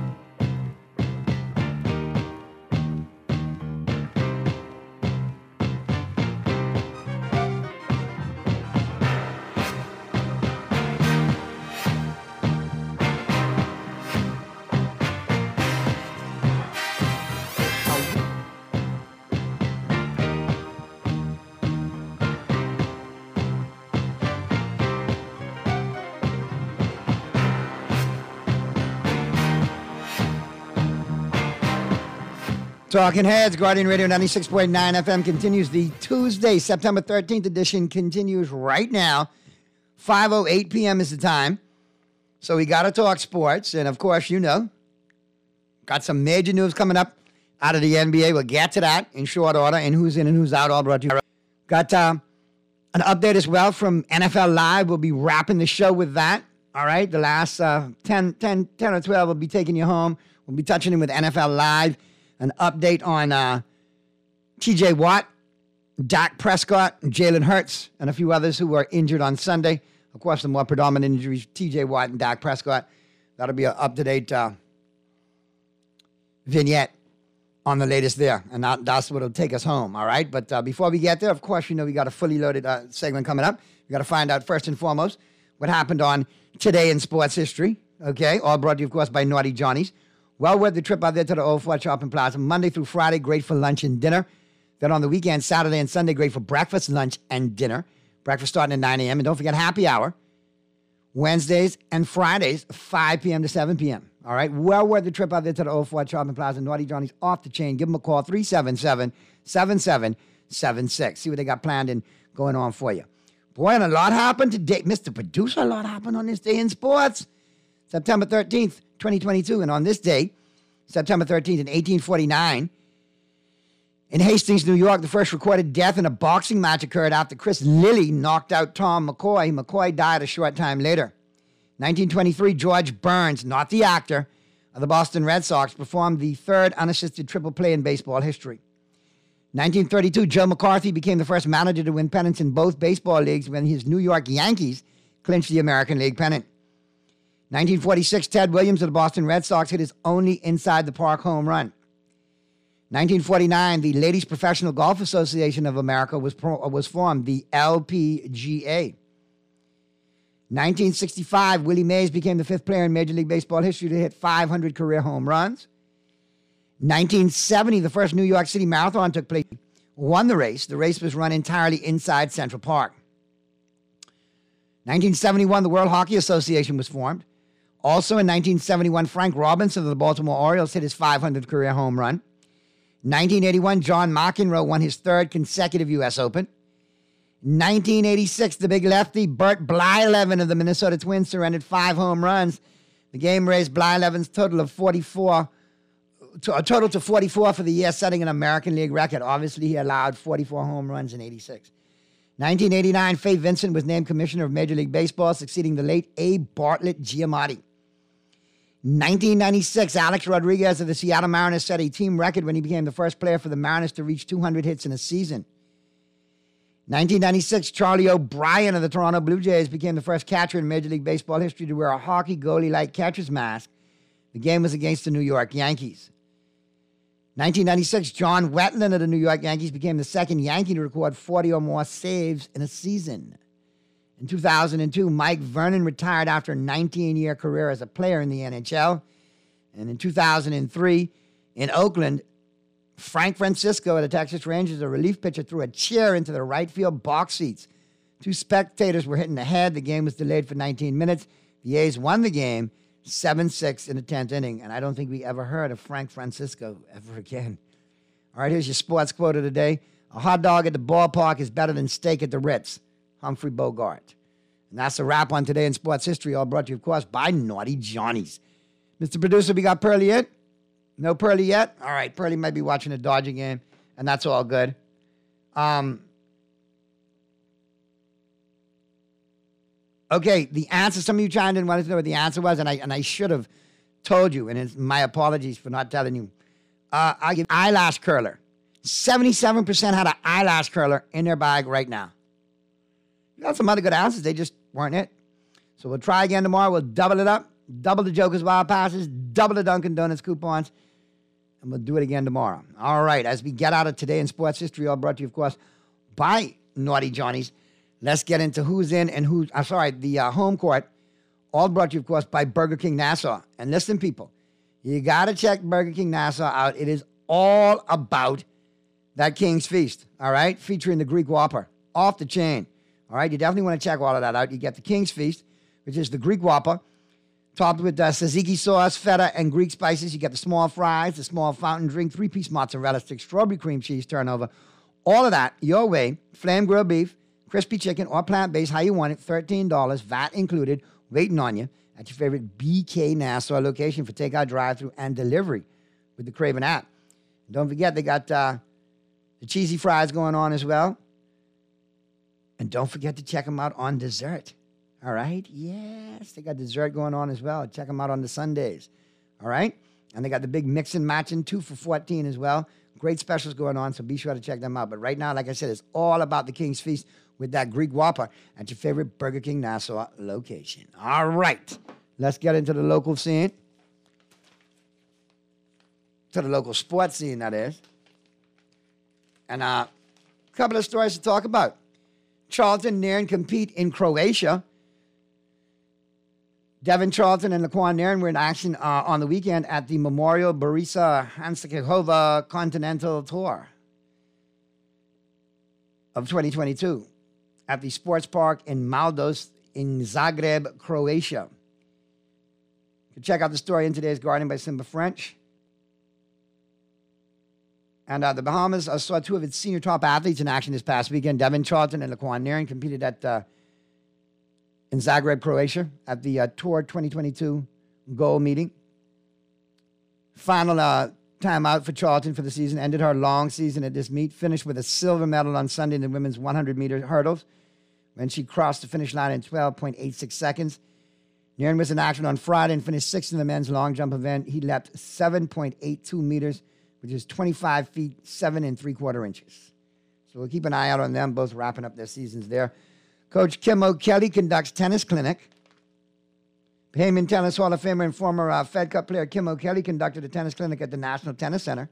Talking Heads, Guardian Radio 96.9 FM continues. The Tuesday, September 13th edition continues right now. 5:08 p.m. is the time. So we got to talk sports. And, of course, you know, got some major news coming up out of the NBA. We'll get to that in short order. And who's in and who's out, all brought to you. Got an update as well from NFL Live. We'll be wrapping the show with that. All right, the last 10 or 12 will be taking you home. We'll be touching in with NFL Live. An update on T.J. Watt, Dak Prescott, Jalen Hurts, and a few others who were injured on Sunday. Of course, the more predominant injuries, T.J. Watt and Dak Prescott. That'll be an up-to-date vignette on the latest there. And that's what will take us home, all right? But before we get there, of course, you know we got a fully loaded segment coming up. We got to find out first and foremost what happened on Today in Sports History, okay? All brought to you, of course, by Naughty Johnny's. Well worth the trip out there to the Old Fort Shopping Plaza. Monday through Friday, great for lunch and dinner. Then on the weekend, Saturday and Sunday, great for breakfast, lunch, and dinner. Breakfast starting at 9 a.m. And don't forget happy hour. Wednesdays and Fridays, 5 p.m. to 7 p.m. All right? Well worth the trip out there to the Old Fort Shopping Plaza. Naughty Johnny's off the chain. Give them a call, 377-7776. See what they got planned and going on for you. Boy, and a lot happened today. Mr. Producer, a lot happened on this day in sports. September 13th. 2022, and on this day, September 13th, in 1849, in Hastings, New York, the first recorded death in a boxing match occurred after Chris Lilly knocked out Tom McCoy. McCoy died a short time later. 1923, George Burns, not the actor, of the Boston Red Sox, performed the third unassisted triple play in baseball history. 1932, Joe McCarthy became the first manager to win pennants in both baseball leagues when his New York Yankees clinched the American League pennant. 1946, Ted Williams of the Boston Red Sox hit his only inside-the-park home run. 1949, the Ladies Professional Golf Association of America was formed, the LPGA. 1965, Willie Mays became the fifth player in Major League Baseball history to hit 500 career home runs. 1970, the first New York City Marathon took place. Won the race. The race was run entirely inside Central Park. 1971, the World Hockey Association was formed. Also in 1971, Frank Robinson of the Baltimore Orioles hit his 500th career home run. 1981, John McEnroe won his third consecutive U.S. Open. 1986, the big lefty Bert Blyleven of the Minnesota Twins surrendered 5 home runs. The game raised Blyleven's total to 44 for the year, setting an American League record. Obviously, he allowed 44 home runs in 86. 1989, Faye Vincent was named commissioner of Major League Baseball, succeeding the late Abe Bartlett Giamatti. 1996, Alex Rodriguez of the Seattle Mariners set a team record when he became the first player for the Mariners to reach 200 hits in a season. 1996, Charlie O'Brien of the Toronto Blue Jays became the first catcher in Major League Baseball history to wear a hockey goalie-like catcher's mask. The game was against the New York Yankees. 1996, John Wetland of the New York Yankees became the second Yankee to record 40 or more saves in a season. In 2002, Mike Vernon retired after a 19-year career as a player in the NHL. And in 2003, in Oakland, Frank Francisco of the Texas Rangers, a relief pitcher, threw a chair into the right field box seats. 2 spectators were hit in the head. The game was delayed for 19 minutes. The A's won the game 7-6 in the 10th inning. And I don't think we ever heard of Frank Francisco ever again. All right, here's your sports quote of the day. A hot dog at the ballpark is better than steak at the Ritz. Humphrey Bogart. And that's a wrap on Today in Sports History, all brought to you, of course, by Naughty Johnny's. Mr. Producer, we got Pearly yet? No Pearly yet? All right, Pearly might be watching a Dodger game. and that's all good. Okay, the answer, some of you chimed in, wanted to know what the answer was, and I should have told you, and it's my apologies for not telling you. I'll give eyelash curler. 77% had an eyelash curler in their bag right now. You got some other good answers, they just weren't it. So we'll try again tomorrow. We'll double it up, double the Joker's Wild Passes, double the Dunkin' Donuts coupons, and we'll do it again tomorrow. All right, as we get out of today in sports history, all brought to you, of course, by Naughty Johnny's. Let's get into who's in and who's, the home court. All brought to you, of course, by Burger King Nassau. And listen, people, you got to check Burger King Nassau out. It is all about that King's Feast, all right? Featuring the Greek Whopper, off the chain, all right? You definitely want to check all of that out. You get the King's Feast, which is the Greek Whopper, topped with tzatziki sauce, feta, and Greek spices. You get the small fries, the small fountain drink, 3-piece mozzarella stick, strawberry cream cheese turnover. All of that your way. Flame grilled beef, crispy chicken, or plant-based, how you want it, $13, VAT included, waiting on you at your favorite BK Nassau location for takeout, drive-thru, and delivery with the Craven app. Don't forget, they got the cheesy fries going on as well. And don't forget to check them out on dessert. All right? Yes, they got dessert going on as well. Check them out on the Sundays. All right? And they got the big mix and matching 2 for $14 as well. Great specials going on, so be sure to check them out. But right now, like I said, it's all about the King's Feast with that Greek Whopper at your favorite Burger King Nassau location. All right. Let's get into the local scene. To the local sports scene, that is. And a couple of stories to talk about. Charlton Nairn compete in Croatia. Devin Charlton and Laquan Nairn were in action on the weekend at the Memorial Borisa Hansekova Continental Tour of 2022 at the sports park in Maldos in Zagreb, Croatia. You can check out the story in today's Guardian by Simba French. And the Bahamas saw 2 of its senior top athletes in action this past weekend. Devin Charlton and Laquan Nairn competed in Zagreb, Croatia, at the Tour 2022 goal meeting. Final time out for Charlton for the season, ended her long season at this meet, finished with a silver medal on Sunday in the women's 100-meter hurdles when she crossed the finish line in 12.86 seconds. Nairn was in action on Friday and finished 6th in the men's long jump event. He leapt 7.82 meters, which is 25 feet, 7 3/4 inches. So we'll keep an eye out on them, both wrapping up their seasons there. Coach Kim O'Kelly conducts tennis clinic. Bahamian Tennis Hall of Famer and former Fed Cup player Kim O'Kelly conducted a tennis clinic at the National Tennis Center.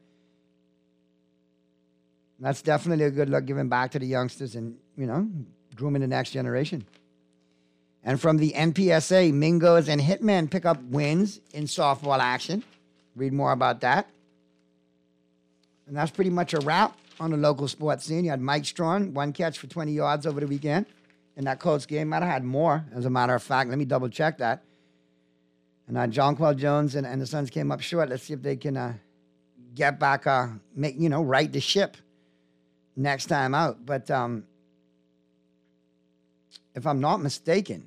That's definitely a good look, giving back to the youngsters and, grooming the next generation. And from the NPSA, Mingos and Hitmen pick up wins in softball action. Read more about that. And that's pretty much a wrap on the local sports scene. You had Mike Strawn, 1 catch for 20 yards over the weekend in that Colts game. Might have had more, as a matter of fact. Let me double check that. And Jonquel Jones and the Suns came up short. Let's see if they can get back, right the ship next time out. But if I'm not mistaken,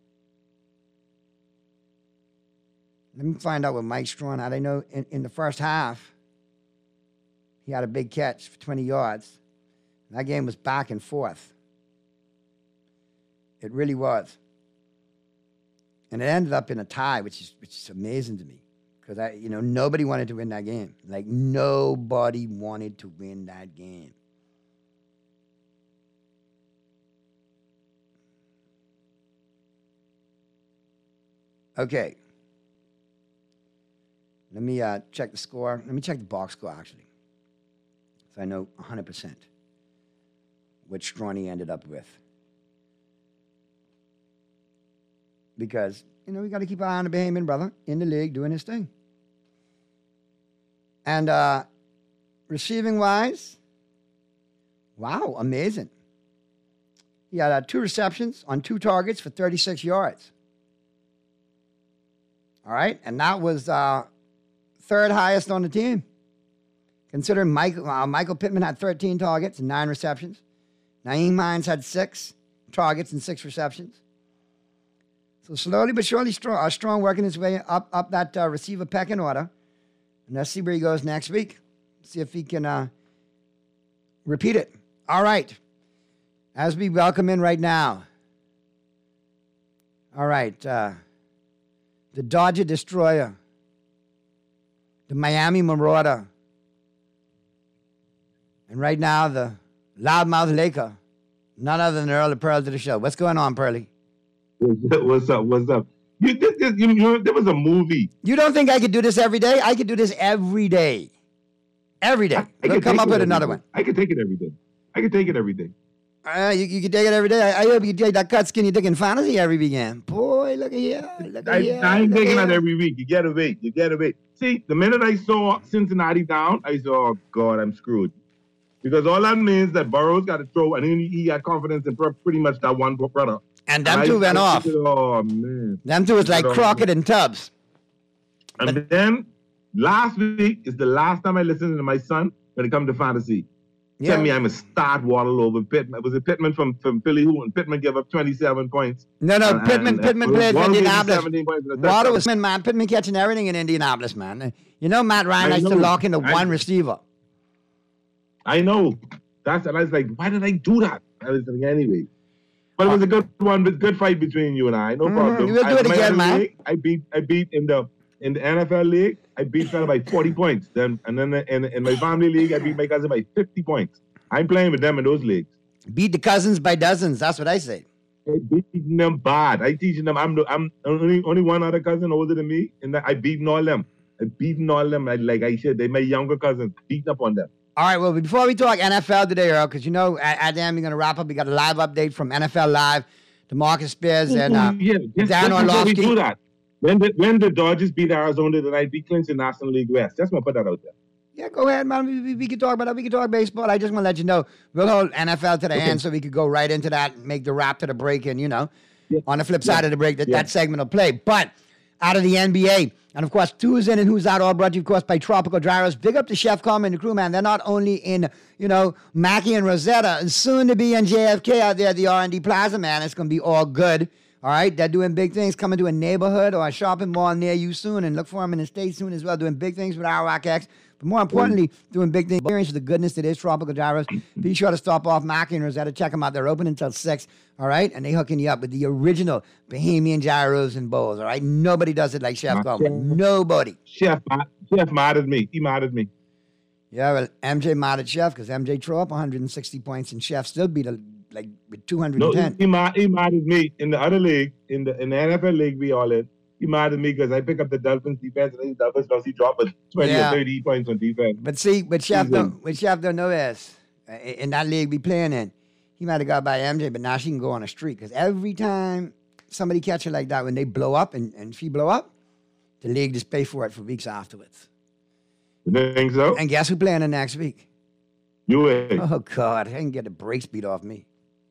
let me find out what Mike Strawn had. I know in the first half, he had a big catch for 20 yards. That game was back and forth. It really was. And it ended up in a tie, which is amazing to me. Because, nobody wanted to win that game. Like, nobody wanted to win that game. Okay. Let me check the score. Let me check the box score, actually. So I know 100% what Strawny ended up with. Because, we got to keep an eye on the Bahamian brother in the league doing his thing. And receiving-wise, wow, amazing. He had 2 receptions on 2 targets for 36 yards. All right? And that was 3rd highest on the team. Considering Michael Pittman had 13 targets and 9 receptions. Naeem Hines had 6 targets and 6 receptions. So slowly but surely, Strong working his way up that receiver pecking order. And let's see where he goes next week. See if he can Repeat it. All right. As we welcome in right now. All right. The Dodger Destroyer. The Miami Marauder. And right now, the loudmouth Laker. None other than Earl of Pearl to the show. What's going on, Pearly? What's up? There was a movie. You don't think I could do this every day? I could do this every day. Every day. We'll come up with another one. I could take it every day. You can take it every day. I hope you can take that cut skinny dick in fantasy every weekend. Boy, look at here. I ain't taking that every week. You gotta wait. See, the minute I saw Cincinnati down, I said, oh, God, I'm screwed. Because all that means that Burrows got to throw, and he had confidence in pretty much that one brother. And them two went off. Oh, man. Them two was like Crockett and Tubbs. And then last week is the last time I listened to my son when it comes to fantasy. Yeah. Tell me I'm a start Waddle over Pittman. Was it Pittman from Philly who? And Pittman gave up 27 points. No, Pittman played for Indianapolis. Waddle was man. Pittman catching everything in Indianapolis, man. You know Matt Ryan likes to lock into one receiver. I know. And I was like, why did I do that? I was like, anyway. But it was a good one, good fight between you and I. No problem. We'll do it again, man. I beat in the NFL league. I beat fella by 40 points. And then in my family league, I beat my cousin by 50 points. I'm playing with them in those leagues. Beat the cousins by dozens. That's what I say. I beating them bad. I teaching them. I'm only one other cousin older than me, and I beating all them. Like I said, they my younger cousins. Beating up on them. All right, well, before we talk NFL today, Earl, because you know, at the end, we're going to wrap up. We got a live update from NFL Live, DeMarcus Spears and Dan Orlovsky. We do that. When the Dodgers beat Arizona tonight, we clinched the National League West. Just going to put that out there. Yeah, go ahead, man. We can talk about that. We can talk baseball. I just want to let you know, we'll hold NFL to the end so we could go right into that and make the wrap to the break. And, you know, on the flip side of the break, that segment will play. But out of the NBA, and of course, who's in and who's out, all brought to you, of course, by Tropical Gyros. Big up to Chef Coleman and the crew, man. They're not only in, you know, Mackey and Rosetta, and soon to be in JFK out there at the R&D Plaza, man. It's going to be all good. All right? They're doing big things, coming to a neighborhood or a shopping mall near you soon, and look for them in the States soon as well, doing big things with our RockX. But more importantly, doing big things, experience the goodness that is Tropical Gyros. Be sure to stop off Mackey and Rosetta. Check them out. They're open until 6, all right? And they hooking you up with the original Bahamian gyros and bowls, all right? Nobody does it like Chef Coleman. Nobody. Chef mad at me. He mad at me. Yeah, well, MJ mad at Chef because MJ threw up 160 points and Chef still beat with 210. No, he mad at me. In the other league, in the NFL league we all in, he mad at me because I pick up the Dolphins defense and the Dolphins lost. He dropped 20 or 30 points on defense. But see, Chef don't know this. In that league we playing in, he might have got by MJ, but now she can go on a streak because every time somebody catch her like that, when they blow up and she blow up, the league just pay for it for weeks afterwards. You think so? And guess who playing the next week? You ain't. Oh, God. I can get the brakes beat off me.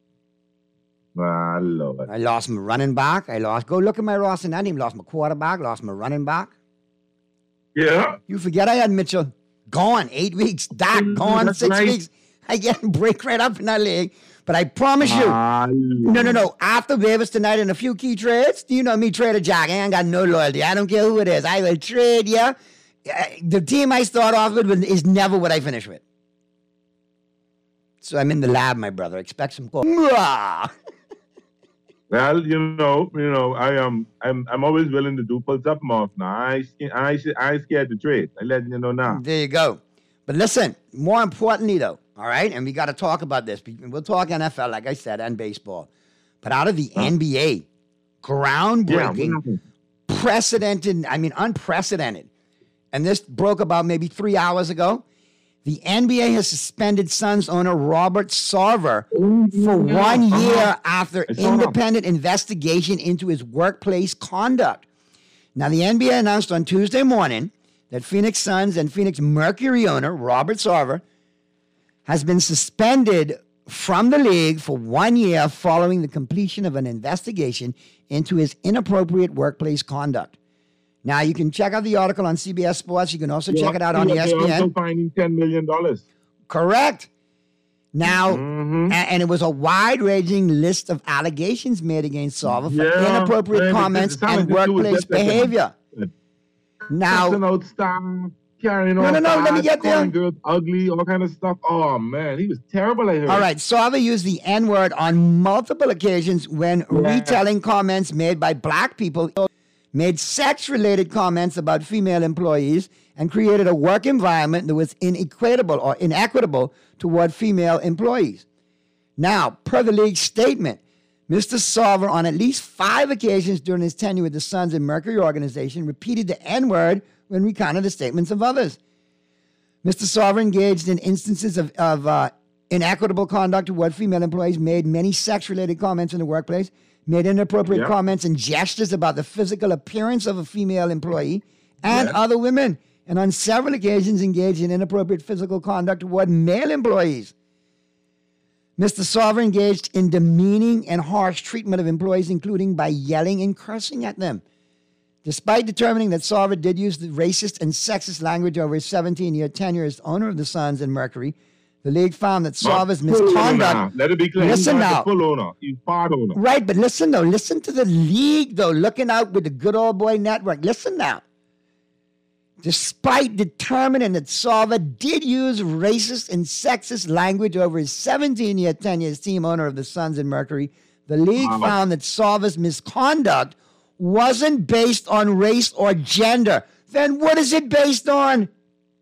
My Lord. I lost my running back. Go look at my roster. I didn't even lost my quarterback. Lost my running back. Yeah. You forget I had Mitchell gone 8 weeks. Dak gone 6 weeks. I get break right up in that league. But I promise you, no. After waivers tonight and a few key trades, you know me, Trader Jack. I ain't got no loyalty. I don't care who it is. I will trade you. The team I start off with is never what I finish with. So I'm in the lab, my brother. Expect some call. Well, you know, I'm always willing to pull something off now. I ain't scared to trade. I let you know now. There you go. But listen, more importantly though, all right, and we got to talk about this. We'll talk NFL, like I said, and baseball. But out of the NBA, groundbreaking, unprecedented, and this broke about maybe 3 hours ago. The NBA has suspended Suns owner Robert Sarver for 1 year after independent investigation into his workplace conduct. Now, the NBA announced on Tuesday morning that Phoenix Suns and Phoenix Mercury owner Robert Sarver has been suspended from the league for 1 year following the completion of an investigation into his inappropriate workplace conduct. Now, you can check out the article on CBS Sports. You can also check it out on ESPN. They're also finding $10 million. Correct. Now, and it was a wide-ranging list of allegations made against Sarver for inappropriate comments and workplace behavior. Now, carrying No, on. let me get there. Calling girls ugly, all kind of stuff. Oh, man, he was terrible, I heard. All right, Sarver used the N-word on multiple occasions when retelling comments made by black people, made sex-related comments about female employees, and created a work environment that was inequitable toward female employees. Now, per the league's statement, Mr. Sarver, on at least 5 occasions during his tenure with the Sons and Mercury organization, repeated the N-word when recounted the statements of others. Mr. Sarver engaged in instances of inequitable conduct toward female employees, made many sex-related comments in the workplace, made inappropriate comments and gestures about the physical appearance of a female employee and other women, and on several occasions engaged in inappropriate physical conduct toward male employees. Mr. Sarver engaged in demeaning and harsh treatment of employees, including by yelling and cursing at them. Despite determining that Sarver did use the racist and sexist language over his 17-year tenure as owner of the Suns and Mercury, the league found that Sarver's misconduct... Let it be clear. Listen He's not now. the full owner. He's part owner. Right, but listen, though. Listen to the league, though. Looking out with the Good Old Boy Network. Listen now. Despite determining that Sarver did use racist and sexist language over his 17-year tenure as team owner of the Suns and Mercury, the league found that Sarver's misconduct wasn't based on race or gender. Then what is it based on?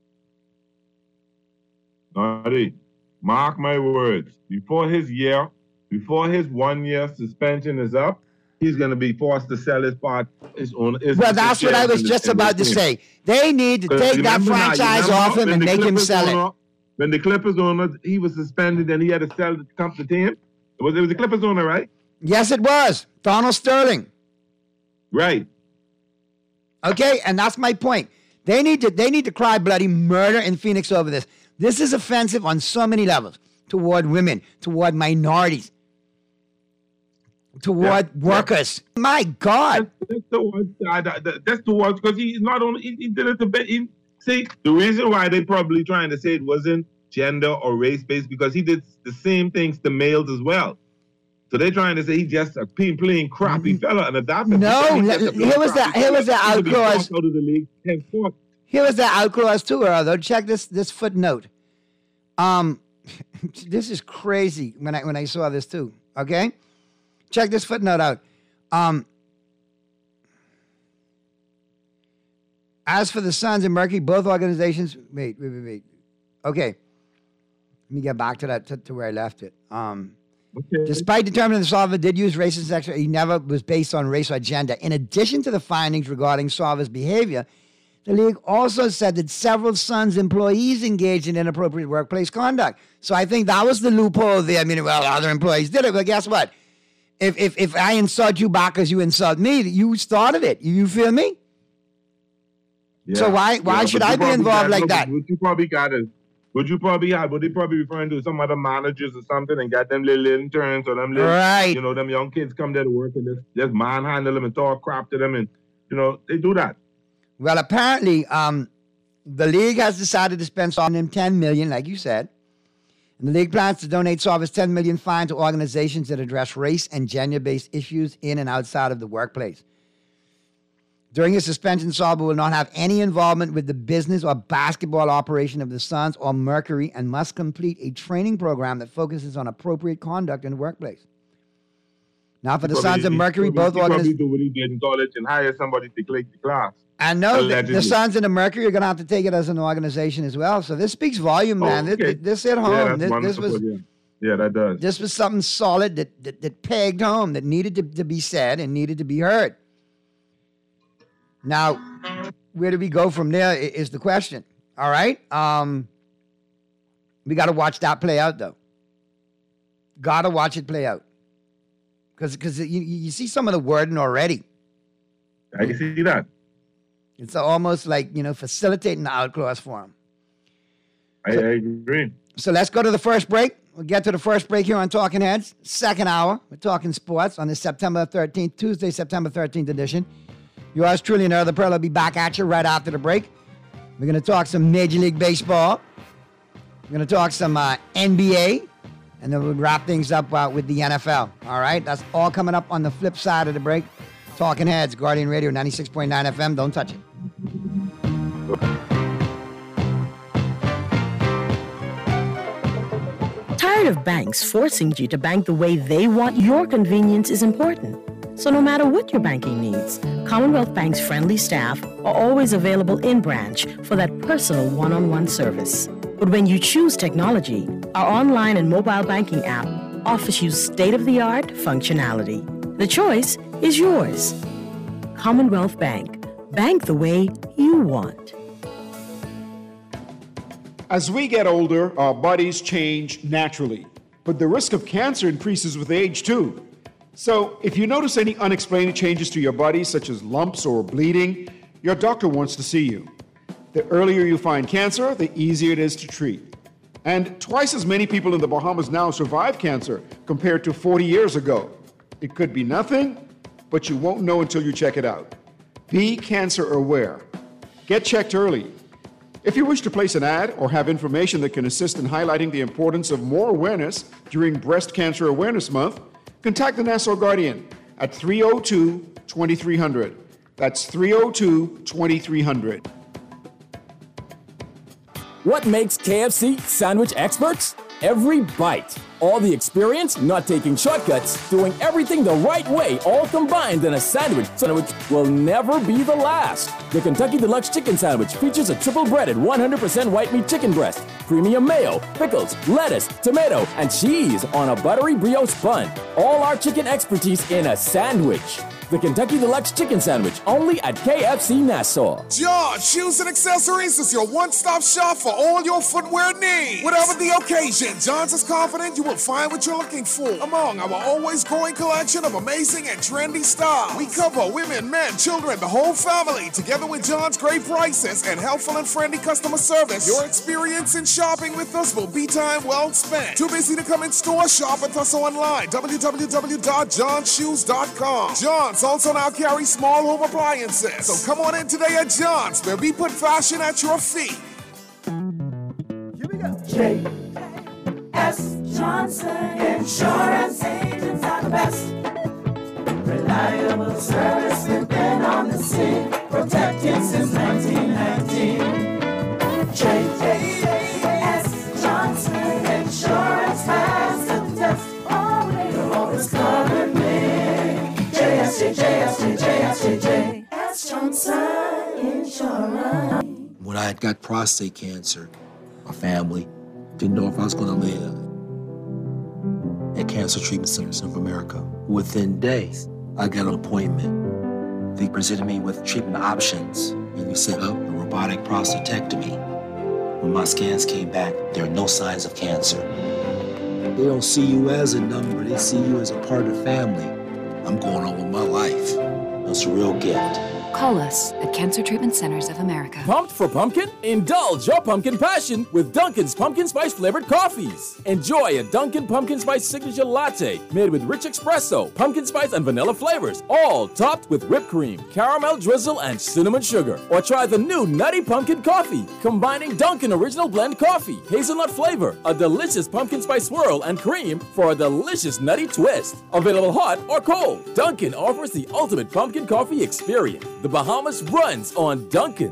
Buddy, mark my words. Before his 1 year suspension is up, he's going to be forced to sell his part. Well, that's what I was just about to say. They need to take that franchise off him and make him sell it. When the Clippers owner, he was suspended and he had to sell to come to team. It was the Clippers owner, right? Yes, it was. Donald Sterling. Right. Okay, and that's my point. They need to cry bloody murder in Phoenix over this. This is offensive on so many levels. Toward women, toward minorities, toward workers. My God. That's the one, because he's not only, he did it to be, see, the reason why they probably trying to say it wasn't gender or race-based, because he did the same things to males as well. So they're trying to say he's just a plain crappy fella, and adopted. Here was the out clause. Here was the out clause too, though. Check this footnote. This is crazy when I saw this too. Okay, check this footnote out. As for the Suns and Mercury, both organizations. Wait. Okay, let me get back to that to where I left it. Despite determining that Sarver did use race and sex, he never was based on race or gender. In addition to the findings regarding Sarver's behavior, the league also said that several Suns employees engaged in inappropriate workplace conduct. So I think that was the loophole there. I mean, well, other employees did it, but guess what? If I insult you back as you insult me, you started it. You feel me? Yeah. So why should I be involved like that? What you probably got is, would they probably referring to some other managers or something and got them little interns or them little, them young kids come there to work and just manhandle them and talk crap to them, and they do that. Well, apparently, the league has decided to spend $10 million, like you said. And the league plans to donate Sarver's $10 million fine to organizations that address race and gender-based issues in and outside of the workplace. During his suspension, Sarver will not have any involvement with the business or basketball operation of the Suns or Mercury and must complete a training program that focuses on appropriate conduct in the workplace. Now, for the Suns and Mercury, both organizations... do what he did in college and hire somebody to take the class. I know the Suns and the Mercury are going to have to take it as an organization as well. So this speaks volume, man. Okay. This hit home. Yeah, this was, that does. This was something solid that pegged home, that needed to be said and needed to be heard. Now, where do we go from there is the question. All right? We got to watch that play out, though. Got to watch it play out. Because you see some of the wording already. I can see that. It's almost like, facilitating the out clause for him. I agree. So let's go to the first break. We'll get to the first break here on Talking Heads. Second hour, we're talking sports on this September 13th, Tuesday, September 13th edition. Yours truly, Another Pearl, will be back at you right after the break. We're going to talk some Major League Baseball. We're going to talk some NBA. And then we'll wrap things up with the NFL. All right? That's all coming up on the flip side of the break. Talking Heads, Guardian Radio 96.9 FM. Don't touch it. Tired of banks forcing you to bank the way they want? Your convenience is important. So no matter what your banking needs, Commonwealth Bank's friendly staff are always available in branch for that personal one-on-one service. But when you choose technology, our online and mobile banking app offers you state-of-the-art functionality. The choice is yours. Commonwealth Bank. Bank the way you want. As we get older, our bodies change naturally, but the risk of cancer increases with age too. So if you notice any unexplained changes to your body, such as lumps or bleeding, your doctor wants to see you. The earlier you find cancer, the easier it is to treat. And twice as many people in the Bahamas now survive cancer compared to 40 years ago. It could be nothing, but you won't know until you check it out. Be cancer aware. Get checked early. If you wish to place an ad or have information that can assist in highlighting the importance of more awareness during Breast Cancer Awareness Month, contact the Nassau Guardian at 302-2300. That's 302-2300. What makes KFC sandwich experts? Every bite. All the experience, not taking shortcuts, doing everything the right way, all combined in a sandwich will never be the last. The Kentucky Deluxe Chicken Sandwich features a triple-breaded 100% white meat chicken breast, premium mayo, pickles, lettuce, tomato, and cheese on a buttery brioche bun. All our chicken expertise in a sandwich. The Kentucky Deluxe Chicken Sandwich, only at KFC Nassau. John Shoes and Accessories is your one-stop shop for all your footwear needs. Whatever the occasion, John's is confident you will find what you're looking for among our always growing collection of amazing and trendy styles. We cover women, men, children, the whole family. Together with John's great prices and helpful and friendly customer service, your experience in shopping with us will be time well spent. Too busy to come in store? Shop with us online. www.johnshoes.com. John's also now carries small home appliances. So come on in today at John's, where we put fashion at your feet. Here we go. J.S. Johnson Insurance Agents are the best. Reliable service, we've been on the scene, protected since 1919. J.S. Johnson Insurance has the test. You're always covered me. J.S. Johnson Insurance. When I had got prostate cancer, my family didn't know if I was going to live. At Cancer Treatment Centers of America, within days, I got an appointment. They presented me with treatment options, and we set up a robotic prostatectomy. When my scans came back, there are no signs of cancer. They don't see you as a number, they see you as a part of the family. I'm going on with my life. It's a real gift. Call us at Cancer Treatment Centers of America. Pumped for pumpkin? Indulge your pumpkin passion with Dunkin's Pumpkin Spice flavored coffees. Enjoy a Dunkin' Pumpkin Spice Signature Latte made with rich espresso, pumpkin spice, and vanilla flavors, all topped with whipped cream, caramel drizzle, and cinnamon sugar. Or try the new Nutty Pumpkin Coffee, combining Dunkin' Original Blend Coffee, hazelnut flavor, a delicious pumpkin spice swirl, and cream for a delicious nutty twist. Available hot or cold, Dunkin' offers the ultimate pumpkin coffee experience. The Bahamas runs on Dunkin'.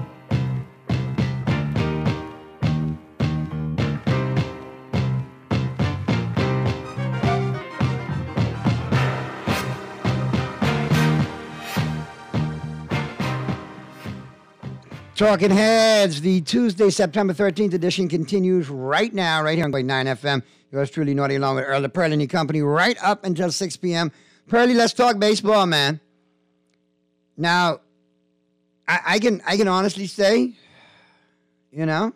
Talking Heads, the Tuesday, September 13th edition continues right now, right here on 9 FM. Yours truly, Naughty, along with Earl the Pearl and your company, right up until 6 p.m. Pearly, let's talk baseball, man. Now, I can honestly say, you know,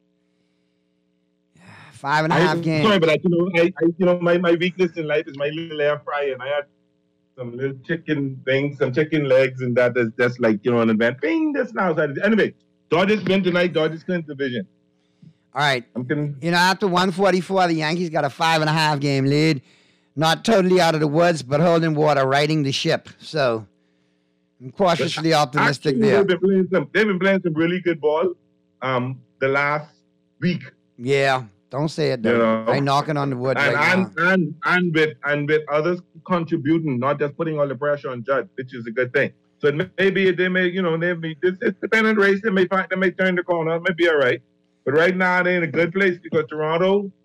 5.5 games. Sorry, but my weakness in life is my little air fryer, and I had some little chicken things, some chicken legs, and that is just like, an event. Bing, that's now. Anyway, Dodgers win tonight. Dodgers win division. All right. After 144, the Yankees got a 5.5 game lead. Not totally out of the woods, but holding water, righting the ship. So I'm cautiously optimistic there. They've been playing some really good ball the last week. Yeah, don't say it though. I'm knocking on the wood and with others contributing, not just putting all the pressure on Judge, which is a good thing. So maybe they may, it's dependent race. They may turn the corner. It may be all right. But right now they're in a good place because Toronto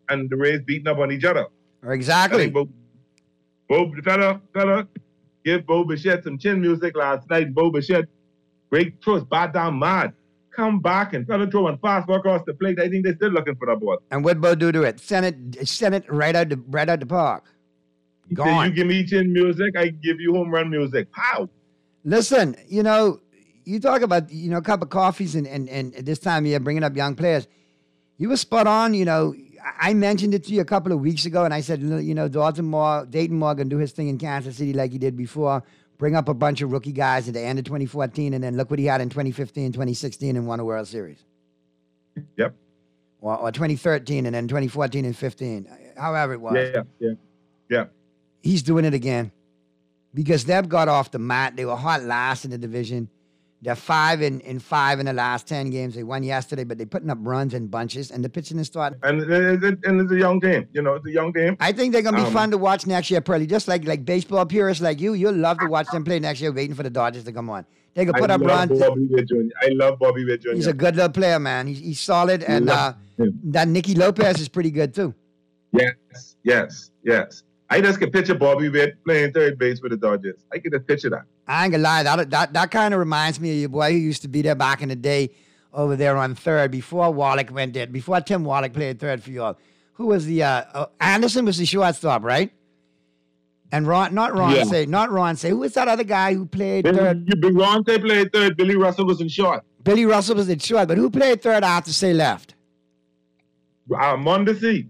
and the Rays beating up on each other. Exactly. The fella, give Bo Bichette some chin music last night. Bo Bichette, great throws, bat down mad. Come back and fella throwing fastball across the plate. I think they're still looking for that ball. And what Bo do to it? Send it right out the park. Gone. You give me chin music, I give you home run music. Pow! Listen, you talk about, a cup of coffees and this time you're bringing up young players. You were spot on, I mentioned it to you a couple of weeks ago, and I said, Dayton Moore going to do his thing in Kansas City like he did before, bring up a bunch of rookie guys at the end of 2014, and then look what he had in 2015, 2016, and won a World Series. Yep. Or 2013, and then 2014 and 15, however it was. Yeah. He's doing it again because they've got off the mat. They were hot last in the division. They're 5 in 5 in the last 10 games. They won yesterday, but they're putting up runs in bunches, and the pitching is starting. And it's a young game. It's a young game. I think they're going to be fun to watch next year, Pearly. Just like baseball purists like you'll love to watch them play next year, waiting for the Dodgers to come on. They can put up runs. I love Bobby Witt Jr. He's a good little player, man. He's solid, and that Nicky Lopez is pretty good, too. Yes. I just can picture Bobby Witt playing third base for the Dodgers. I can just picture that. I ain't gonna lie, that kind of reminds me of your boy who used to be there back in the day over there on third before Wallach went there, before Tim Wallach played third for y'all. Who was the Anderson was the shortstop, right? And not Ron Say. Who was that other guy who played third? Ron Say played third. Billy Russell was in short. Billy Russell was in short, but who played third after Say left? Mondesi.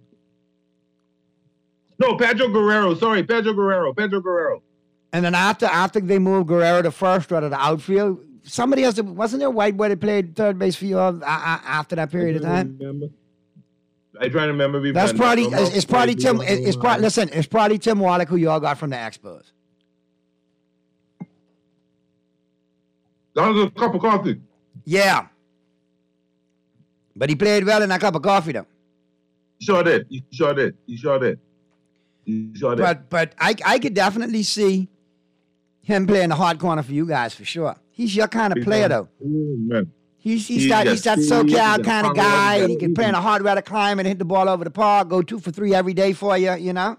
No, Pedro Guerrero. Sorry, Pedro Guerrero. And then after they moved Guerrero to first or to the outfield, somebody else, wasn't there a white boy that played third base for you after that period of time? I try to remember. That's probably it's probably Tim. It's probably Tim Wallach who you all got from the Expos. That was a cup of coffee. Yeah, but he played well in that cup of coffee, though. Sure did. But I could definitely see him playing the hard corner for you guys for sure. He's your kind of player, though. He's that SoCal kind of guy, and he can play in a hard weather climate, hit the ball over the park, go 2 for 3 every day for you, I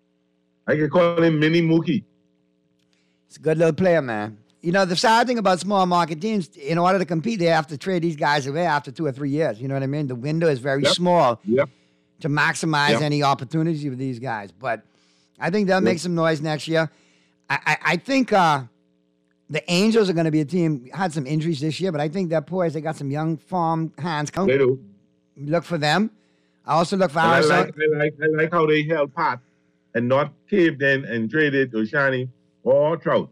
can call him Mini Mookie. He's a good little player, man. The sad thing about small market teams, in order to compete, they have to trade these guys away after 2 or 3 years. You know what I mean? The window is very small to maximize any opportunities with these guys. But I think they'll make some noise next year. I think the Angels are going to be a team, had some injuries this year, but I think they're poised. They got some young farm hands coming. They do. Look for them. I also look for Arizona. I like how they held pat and not caved in and traded Oshani or Trout.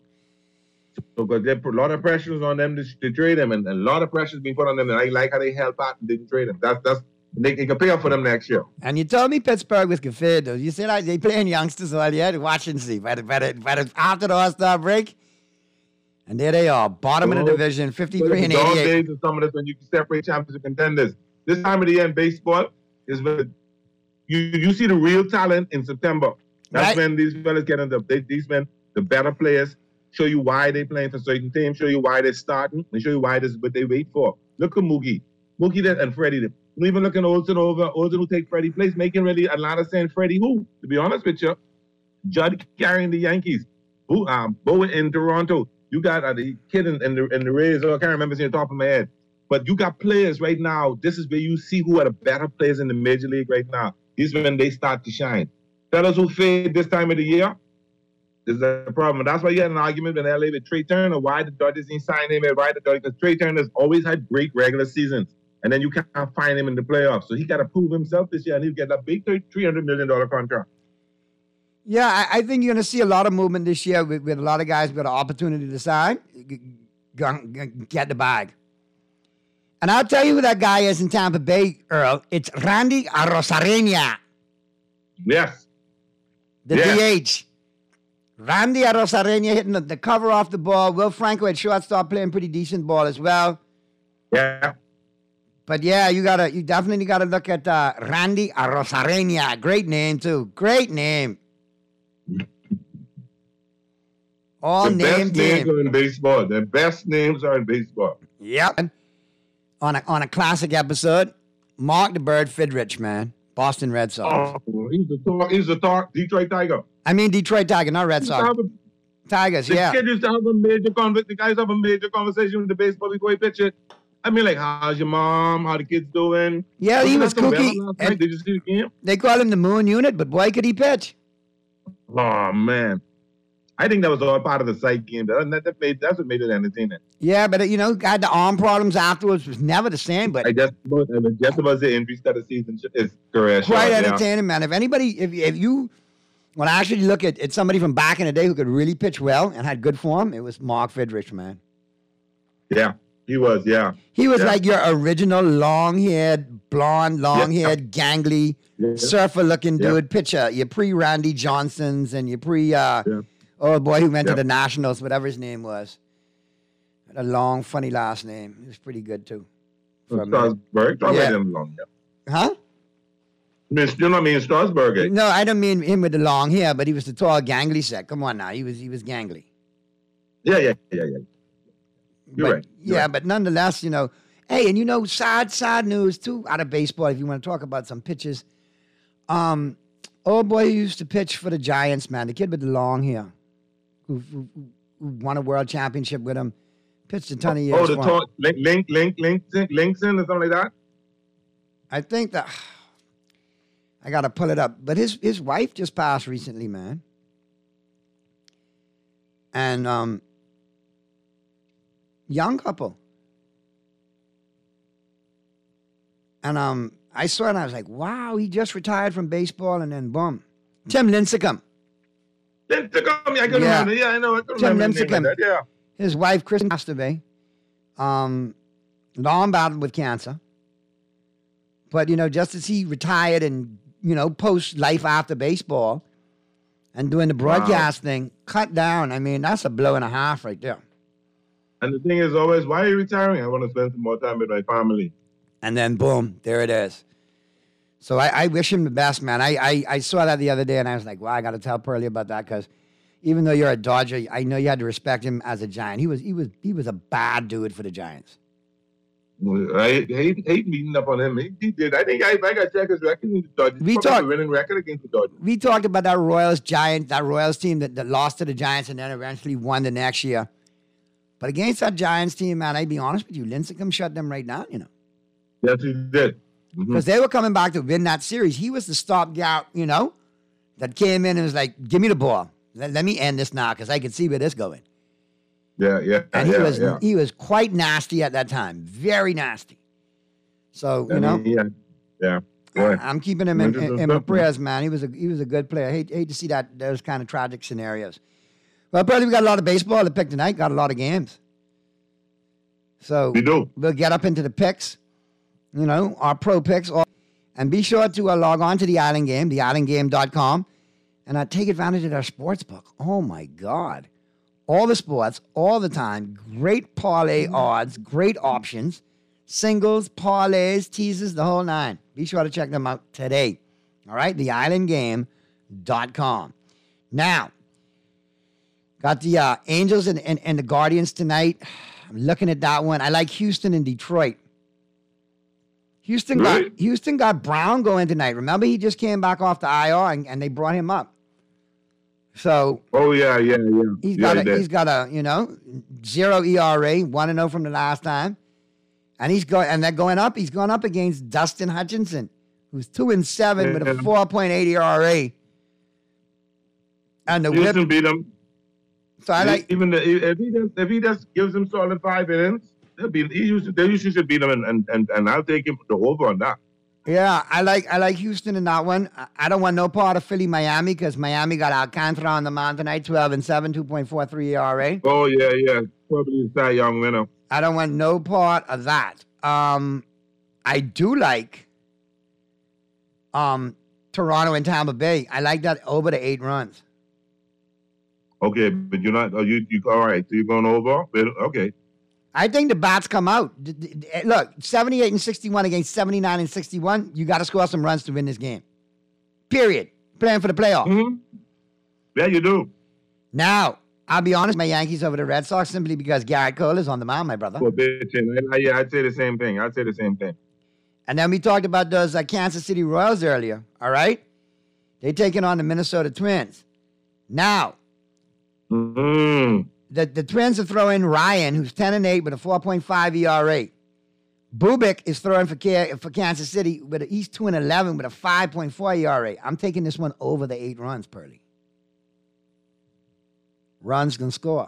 So because they put a lot of pressures on them to trade them, and a lot of pressures being put on them, and I like how they held pat and didn't trade them. They can pay up for them next year. And you told me Pittsburgh was good, though. You said they playing youngsters all year. Watch and see. But after the All-Star break, and there they are, bottom of the division, 53 and 88. Dog days of some of this when you can separate champions and contenders. This time of the year in baseball is when you see the real talent in September. That's when these fellas get these men, the better players, show you why they're playing for certain teams, show you why they're starting, and show you why this is what they wait for. Look at Mookie and Freddie. Even looking Olsen who take Freddie place, making really Atlanta saying Freddie who? To be honest with you, Judd carrying the Yankees. Bo in Toronto. You got the kid in the Rays. I can't remember seeing the top of my head. But you got players right now. This is where you see who are the better players in the major league right now. This is when they start to shine. Fellas who fade this time of the year, this is a problem. And that's why you had an argument in LA with Trey Turner. Why the Dodgers didn't sign him? Because Trey Turner's always had great regular seasons. And then you can't find him in the playoffs. So he got to prove himself this year, and he'll get a big $300 million contract. Yeah, I think you're going to see a lot of movement this year with a lot of guys who got an opportunity to sign, get the bag. And I'll tell you who that guy is in Tampa Bay, Earl. It's Randy Arozarena. Yes. The DH. Randy Arozarena hitting the cover off the ball. Will Franco at shortstop playing pretty decent ball as well. Yeah. But yeah, you definitely gotta look at Randy Arozarena. Great name too. Great name. All the named best names are in baseball. The best names are in baseball. Yep. On a classic episode, Mark the Bird Fidrich, man. Boston Red Sox. Oh, he's the Detroit Tiger. I mean Detroit Tiger, not Red Sox. Tigers, the yeah. Kid used to have the guys have a major conversation with the baseball before he pitch it. I mean, like, how's your mom? How the kids doing? Yeah, he was kooky. Did you see the game? They call him the Moon Unit, but boy, could he pitch. Oh, man. I think that was all part of the sight game. That's what made it entertaining. Yeah, but, had the arm problems afterwards. Was never the same. But I just about to say injury started season is correct. Quite entertaining, man. If anybody, if you want to actually look at somebody from back in the day who could really pitch well and had good form, it was Mark Fidrich, man. Yeah, he was, yeah. He was like your original long-haired, blonde, long-haired, gangly, surfer-looking dude pitcher. Your pre-Randy Johnsons and your old boy who went to the Nationals, whatever his name was. Had a long, funny last name. He was pretty good, too. Strasburg? Huh? You know what I mean? Strasburg. No, I don't mean him with the long hair, but he was the tall, gangly set. Come on now. He was gangly. Yeah. You're right. Yeah, but nonetheless, hey, and sad news, too, out of baseball, if you want to talk about some pitches. Old boy who used to pitch for the Giants, man, the kid with the long hair, who won a world championship with him, pitched a ton of years. Oh, the tall, Linkson or something like that? I think that... I got to pull it up. But his wife just passed recently, man. And young couple. And I saw it and I was like, wow, he just retired from baseball and then boom. Tim Lincecum. Lincecum, I can remember. Yeah, I know. I can Tim remember Lincecum. Like that. Yeah. His wife, Kristen, passed away. Long battled with cancer. But, just as he retired and post life after baseball and doing the broadcast thing, cut down. I mean, that's a blow and a half right there. And the thing is always, why are you retiring? I want to spend some more time with my family. And then boom, there it is. So I wish him the best, man. I saw that the other day and I was like, wow, I got to tell Pearlie about that because even though you're a Dodger, I know you had to respect him as a Giant. He was a bad dude for the Giants. I hate beating up on him. He did. I think I got check his record. We talked winning record against the Dodgers. We talked about that Royals team that lost to the Giants and then eventually won the next year. But against that Giants team, man, I'd be honest with you, Lincecum shut them right down. Yes, he did. Because they were coming back to win that series. He was the stopgap, that came in and was like, "Give me the ball. Let me end this now because I can see where this is going." Yeah. And he was quite nasty at that time, very nasty. So Yeah. I'm keeping him in my prayers, man. He was a good player. I hate to see those kind of tragic scenarios. Well, probably we got a lot of baseball to pick tonight. Got a lot of games. So we do. We'll get up into the picks, our pro picks, and be sure to log on to the Island Game, theislandgame.com, and take advantage of their sports book. Oh my God. All the sports, all the time. Great parlay odds, great options, singles, parlays, teasers, the whole nine. Be sure to check them out today. All right, theislandgame.com. Now, got the Angels and the Guardians tonight. I'm looking at that one. I like Houston and Detroit. Houston got Brown going tonight. Remember, he just came back off the IR and they brought him up. So. Oh yeah. He's got a 0 ERA, 1-0 from the last time, and they're going up. He's going up against Dustin Hutchinson, who's 2-7 with a 4.8 ERA. And the Houston beat him. So I like if he just gives him solid 5 innings, they usually should beat him, and I'll take him to over on that. Yeah, I like Houston in that one. I don't want no part of Philly-Miami because Miami got Alcantara on the mound tonight, 12-7, 2.43 ERA. Oh, yeah. Probably a Cy Young winner. I don't want no part of that. I do like Toronto and Tampa Bay. I like that over the 8 runs. Okay, but you're not. You all right? So you're going over? Okay. I think the bats come out. Look, 78-61 against 79-61. You got to score some runs to win this game. Period. Playing for the playoff. Mm-hmm. Yeah, you do. Now, I'll be honest, my Yankees over the Red Sox simply because Garrett Cole is on the mound, my brother. Well, bitch, yeah, I'd say the same thing. And then we talked about those Kansas City Royals earlier, all right? They're taking on the Minnesota Twins. Now, the Twins are throwing Ryan, who's 10-8 with a 4.5 ERA. Bubic is throwing for Kansas City, but he's 2-11 with a 5.4 ERA. I'm taking this one over the 8 runs, Pearly. Runs can score.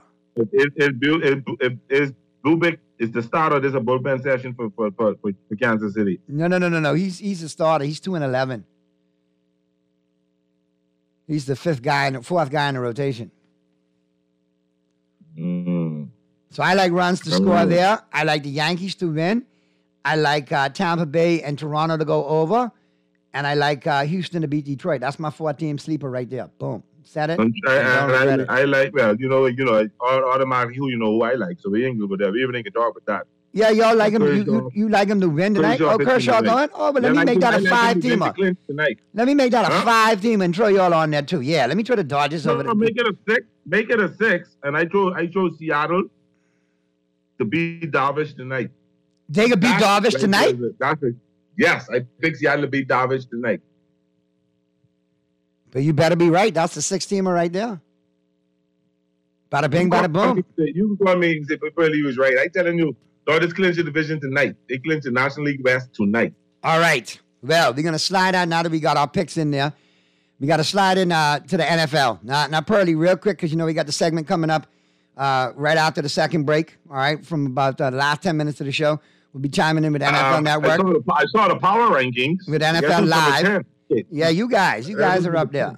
Is Bubic is the starter? There's a bullpen session for Kansas City. No. He's the starter. He's 2-11. He's the fourth guy in the rotation. So I like runs to score there. I like the Yankees to win. I like Tampa Bay and Toronto to go over. And I like Houston to beat Detroit. That's my 4-team sleeper right there. Boom. Said it. I like, well, automatically who I like. So we ain't good with that. We even can talk with that. Yeah, y'all like him. You like him to win tonight? Kershaw going? Oh, but let me make that a 5-teamer. Let me make that a 5-team and throw y'all on there too. Yeah, let me throw the Dodgers over there. Make it a 6. Make it a 6, and I throw Seattle to beat Darvish tonight. They could beat Darvish tonight? Yes, I think Seattle to beat Darvish tonight. But you better be right. That's the 6-teamer right there. Bada bing, bada boom. You can call me and say Pearly was right. I telling you, Dodgers clinch the division tonight. They clinch the National League West tonight. All right. Well, we're going to slide out now that we got our picks in there. We got to slide in to the NFL. Now, Pearly, real quick, because, we got the segment coming up right after the second break, all right, from about the last 10 minutes of the show. We'll be chiming in with NFL Network. I saw the power rankings. With NFL Live. Yeah, you guys are up there.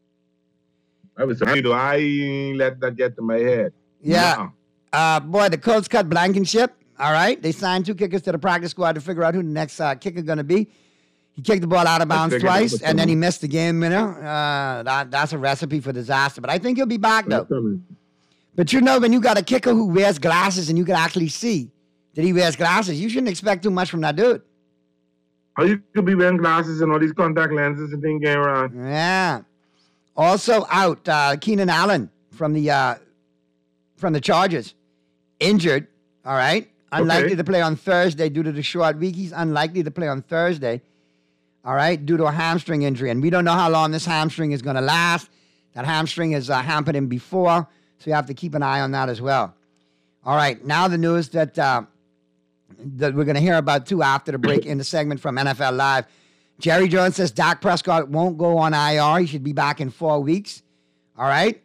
I ain't let that get to my head. Yeah. Boy, the Colts cut Blankenship. All right. They signed 2 kickers to the practice squad to figure out who the next kicker going to be. He kicked the ball out of bounds twice, and then he missed the game winner. That's a recipe for disaster. But I think he'll be back, though. But when you got a kicker who wears glasses and you can actually see that he wears glasses, you shouldn't expect too much from that dude. Oh, you could be wearing glasses and all these contact lenses and things going around. Yeah. Also out, Keenan Allen from the Chargers, injured. All right, unlikely to play on Thursday due to the short week. He's unlikely to play on Thursday. All right, due to a hamstring injury, and we don't know how long this hamstring is going to last. That hamstring has hampered him before, so you have to keep an eye on that as well. All right, now the news that we're going to hear about too after the break in the segment from NFL Live. Jerry Jones says Dak Prescott won't go on IR. He should be back in 4 weeks. All right.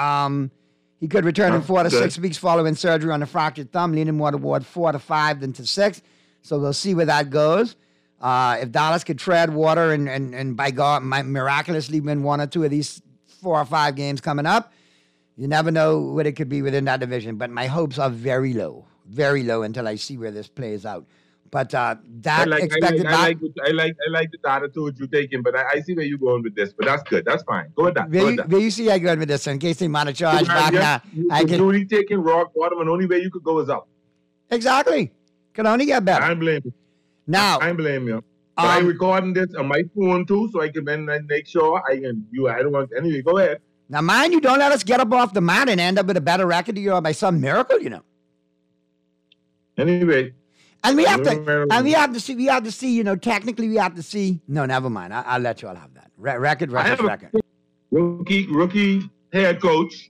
He could return in 4 to 6 weeks following surgery on the fractured thumb, leaning more toward 4 to 5 than to 6. So we'll see where that goes. If Dallas could tread water and by God, might miraculously win 1 or 2 of these 4 or 5 games coming up, you never know what it could be within that division. But my hopes are very low until I see where this plays out. But I like the attitude you're taking, but I see where you're going with this. But that's good. That's fine. Go with that. Where you see I going with this? In case they want to charge back now. You're taking rock bottom, and the only way you could go is up. Exactly. Can only get better. I blame you. Now. I blame you. But I'm recording this on my phone too, so I can then make sure I don't want anyway. Go ahead. Now, mind you, don't let us get up off the mat and end up with a better record by some miracle, Anyway. And we have to see, technically we have to see. No, never mind. I'll let you all have that. Record. Rookie head coach.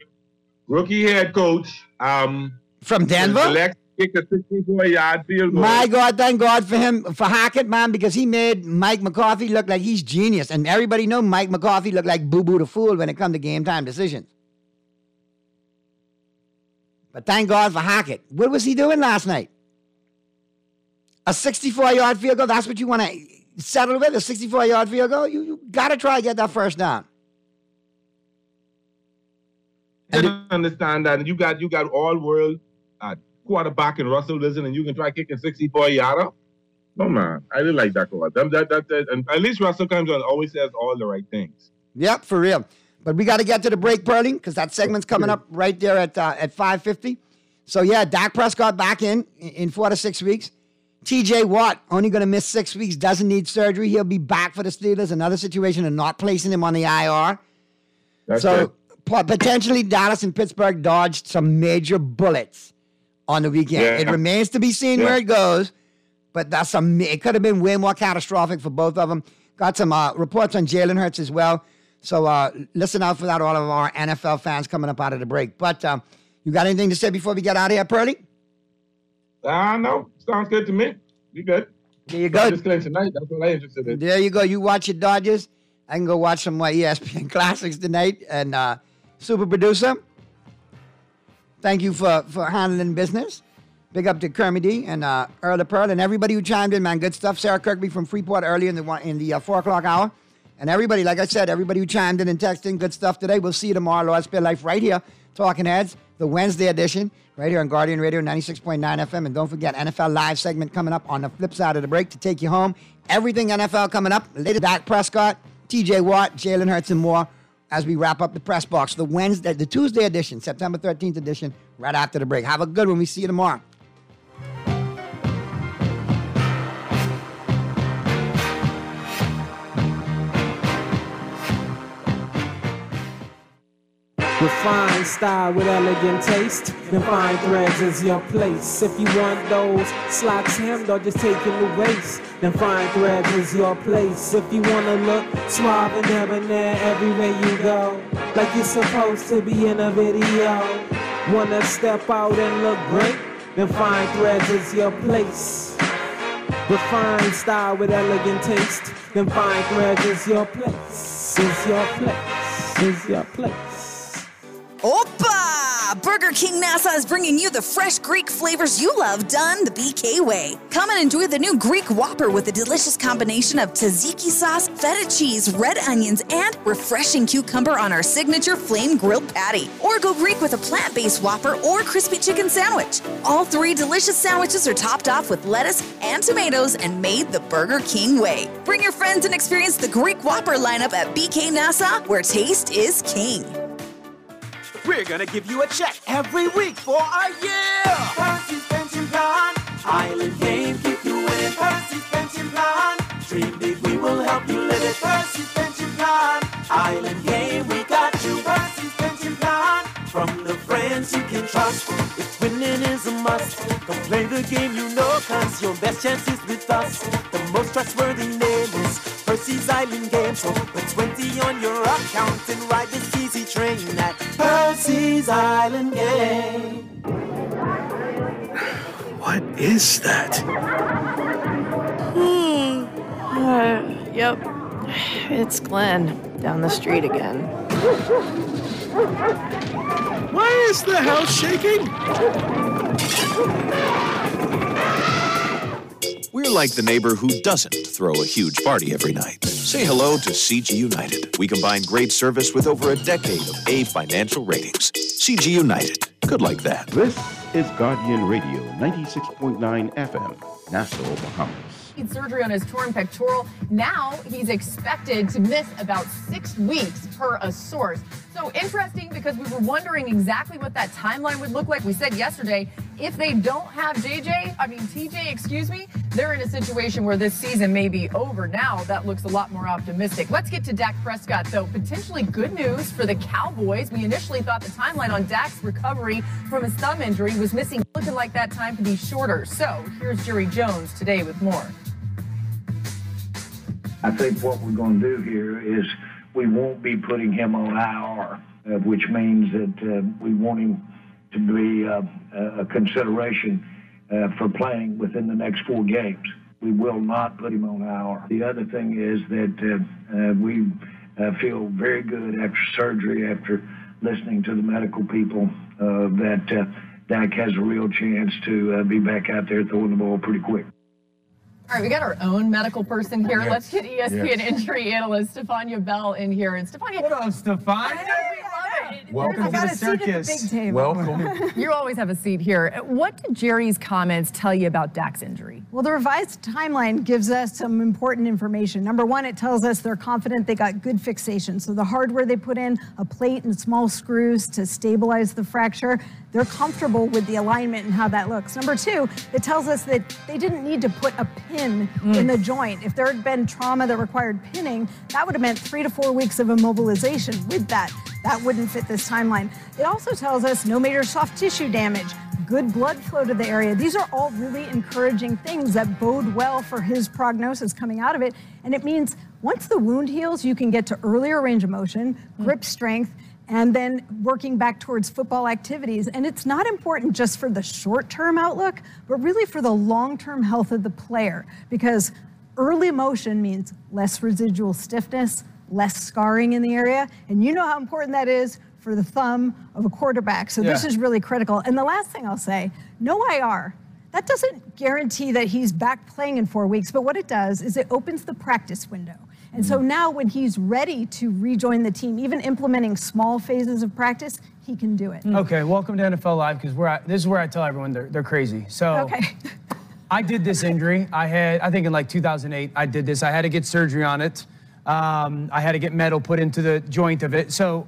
From Denver? Kick a 64-yard field goal. My God, thank God for him, for Hackett, man, because he made Mike McCarthy look like he's genius. And everybody know Mike McCarthy looked like Boo-Boo the Fool when it comes to game time decisions. But thank God for Hackett. What was he doing last night? A 64-yard field goal? That's what you want to settle with? A 64-yard field goal? You got to try to get that first down. I understand that. You got all-world quarterback in Russell Wilson, and you can try kicking 64-yarder? No, man. I didn't like that call. And at least Russell comes on always says all the right things. Yep, for real. But we got to get to the break, Pearly, because that segment's coming up right there at 5:50. So, yeah, Dak Prescott back in 4 to 6 weeks. TJ Watt, only going to miss 6 weeks, doesn't need surgery. He'll be back for the Steelers. Another situation of not placing him on the IR. Potentially Dallas and Pittsburgh dodged some major bullets on the weekend. Yeah. It remains to be seen where it goes. but it could have been way more catastrophic for both of them. Got some reports on Jalen Hurts as well. So listen out for that, all of our NFL fans coming up out of the break. But you got anything to say before we get out of here, Pearly? No. Sounds good to me. You good. There you go. Just playing tonight. That's what I'm interested in. There you go. You watch your Dodgers. I can go watch some more ESPN Classics tonight. And super producer, thank you for handling business. Big up to Kermit D and Earl the Pearl and everybody who chimed in, man. Good stuff. Sarah Kirkby from Freeport early in the 4 o'clock hour. And everybody, like I said, everybody who chimed in and texted, good stuff today. We'll see you tomorrow, Lord Spit Life, right here, Talking Heads, the Wednesday edition, right here on Guardian Radio 96.9 FM. And don't forget, NFL Live segment coming up on the flip side of the break to take you home. Everything NFL coming up. Later, Dak Prescott, TJ Watt, Jalen Hurts, and more as we wrap up the press box. The Tuesday edition, September 13th edition, right after the break. Have a good one. We see you tomorrow. Refined style with elegant taste, then fine threads is your place. If you want those slacks hemmed or just taking the waist, then fine threads is your place. If you wanna look suave and debonair everywhere you go, like you're supposed to be in a video, wanna step out and look great, then fine threads is your place. Refined style with elegant taste, then fine threads is your place. Is your place. Is your place. Opa! Burger King Nassau is bringing you the fresh Greek flavors you love done the BK way. Come and enjoy the new Greek Whopper with a delicious combination of tzatziki sauce, feta cheese, red onions, and refreshing cucumber on our signature flame grilled patty. Or go Greek with a plant-based Whopper or crispy chicken sandwich. All 3 delicious sandwiches are topped off with lettuce and tomatoes and made the Burger King way. Bring your friends and experience the Greek Whopper lineup at BK Nassau, where taste is king. We're gonna give you a check every week for a year. Percy's Pension Plan, Island Game, keep you winning. Percy's Pension Plan, dream big, we will help you live it. Percy's Pension Plan, Island Game, we got you. Percy's Pension Plan, from the friends you can trust. If winning is a must, come play the game you know, cause your best chance is with us. The most trustworthy name is Percy's Island Game. So put 20 on your account and ride this easy train at Percy's Island Game. What is that? Yep. It's Glenn down the street again. Why is the house shaking? We're like the neighbor who doesn't throw a huge party every night. Say hello to CG United. We combine great service with over a decade of A financial ratings. CG United. Good like that. This is Guardian Radio 96.9 FM, Nassau, Bahamas. Surgery on his torn pectoral. Now he's expected to miss about 6 weeks per a source. So interesting, because we were wondering exactly what that timeline would look like. We said yesterday, if they don't have TJ, they're in a situation where this season may be over. Now that looks a lot more optimistic. Let's get to Dak Prescott, though. Potentially good news for the Cowboys. We initially thought the timeline on Dak's recovery from his thumb injury was looking like that time to be shorter. So here's Jerry Jones today with more. I think what we're going to do here is we won't be putting him on IR, which means that we want him to be a consideration for playing within the next 4 games. We will not put him on IR. The other thing is that we feel very good after surgery, after listening to the medical people, that Dak has a real chance to be back out there throwing the ball pretty quick. All right, we got our own medical person here. Yes. Let's get ESPN injury analyst Stefania Bell in here. And Stefania, what up, Stefania? Welcome to the circus. Welcome. You always have a seat here. What did Jerry's comments tell you about Dak's injury? Well, the revised timeline gives us some important information. Number one, it tells us they're confident they got good fixation. So the hardware they put in, a plate and small screws to stabilize the fracture, they're comfortable with the alignment and how that looks. Number two, it tells us that they didn't need to put a pin in the joint. If there had been trauma that required pinning, that would have meant 3 to 4 weeks of immobilization with that. That wouldn't fit this timeline. It also tells us no major soft tissue damage, good blood flow to the area. These are all really encouraging things that bode well for his prognosis coming out of it. And it means once the wound heals, you can get to earlier range of motion, grip strength, and then working back towards football activities. And it's not important just for the short-term outlook, but really for the long-term health of the player, because early motion means less residual stiffness, less scarring in the area, and you know how important that is for the thumb of a quarterback. So this is really critical. And the last thing I'll say, no IR. That doesn't guarantee that he's back playing in 4 weeks, but what it does is it opens the practice window. And so now when he's ready to rejoin the team, even implementing small phases of practice, he can do it. Okay, welcome to NFL Live, because this is where I tell everyone they're crazy. So I did this injury. I think in like 2008, I did this. I had to get surgery on it. I had to get metal put into the joint of it. So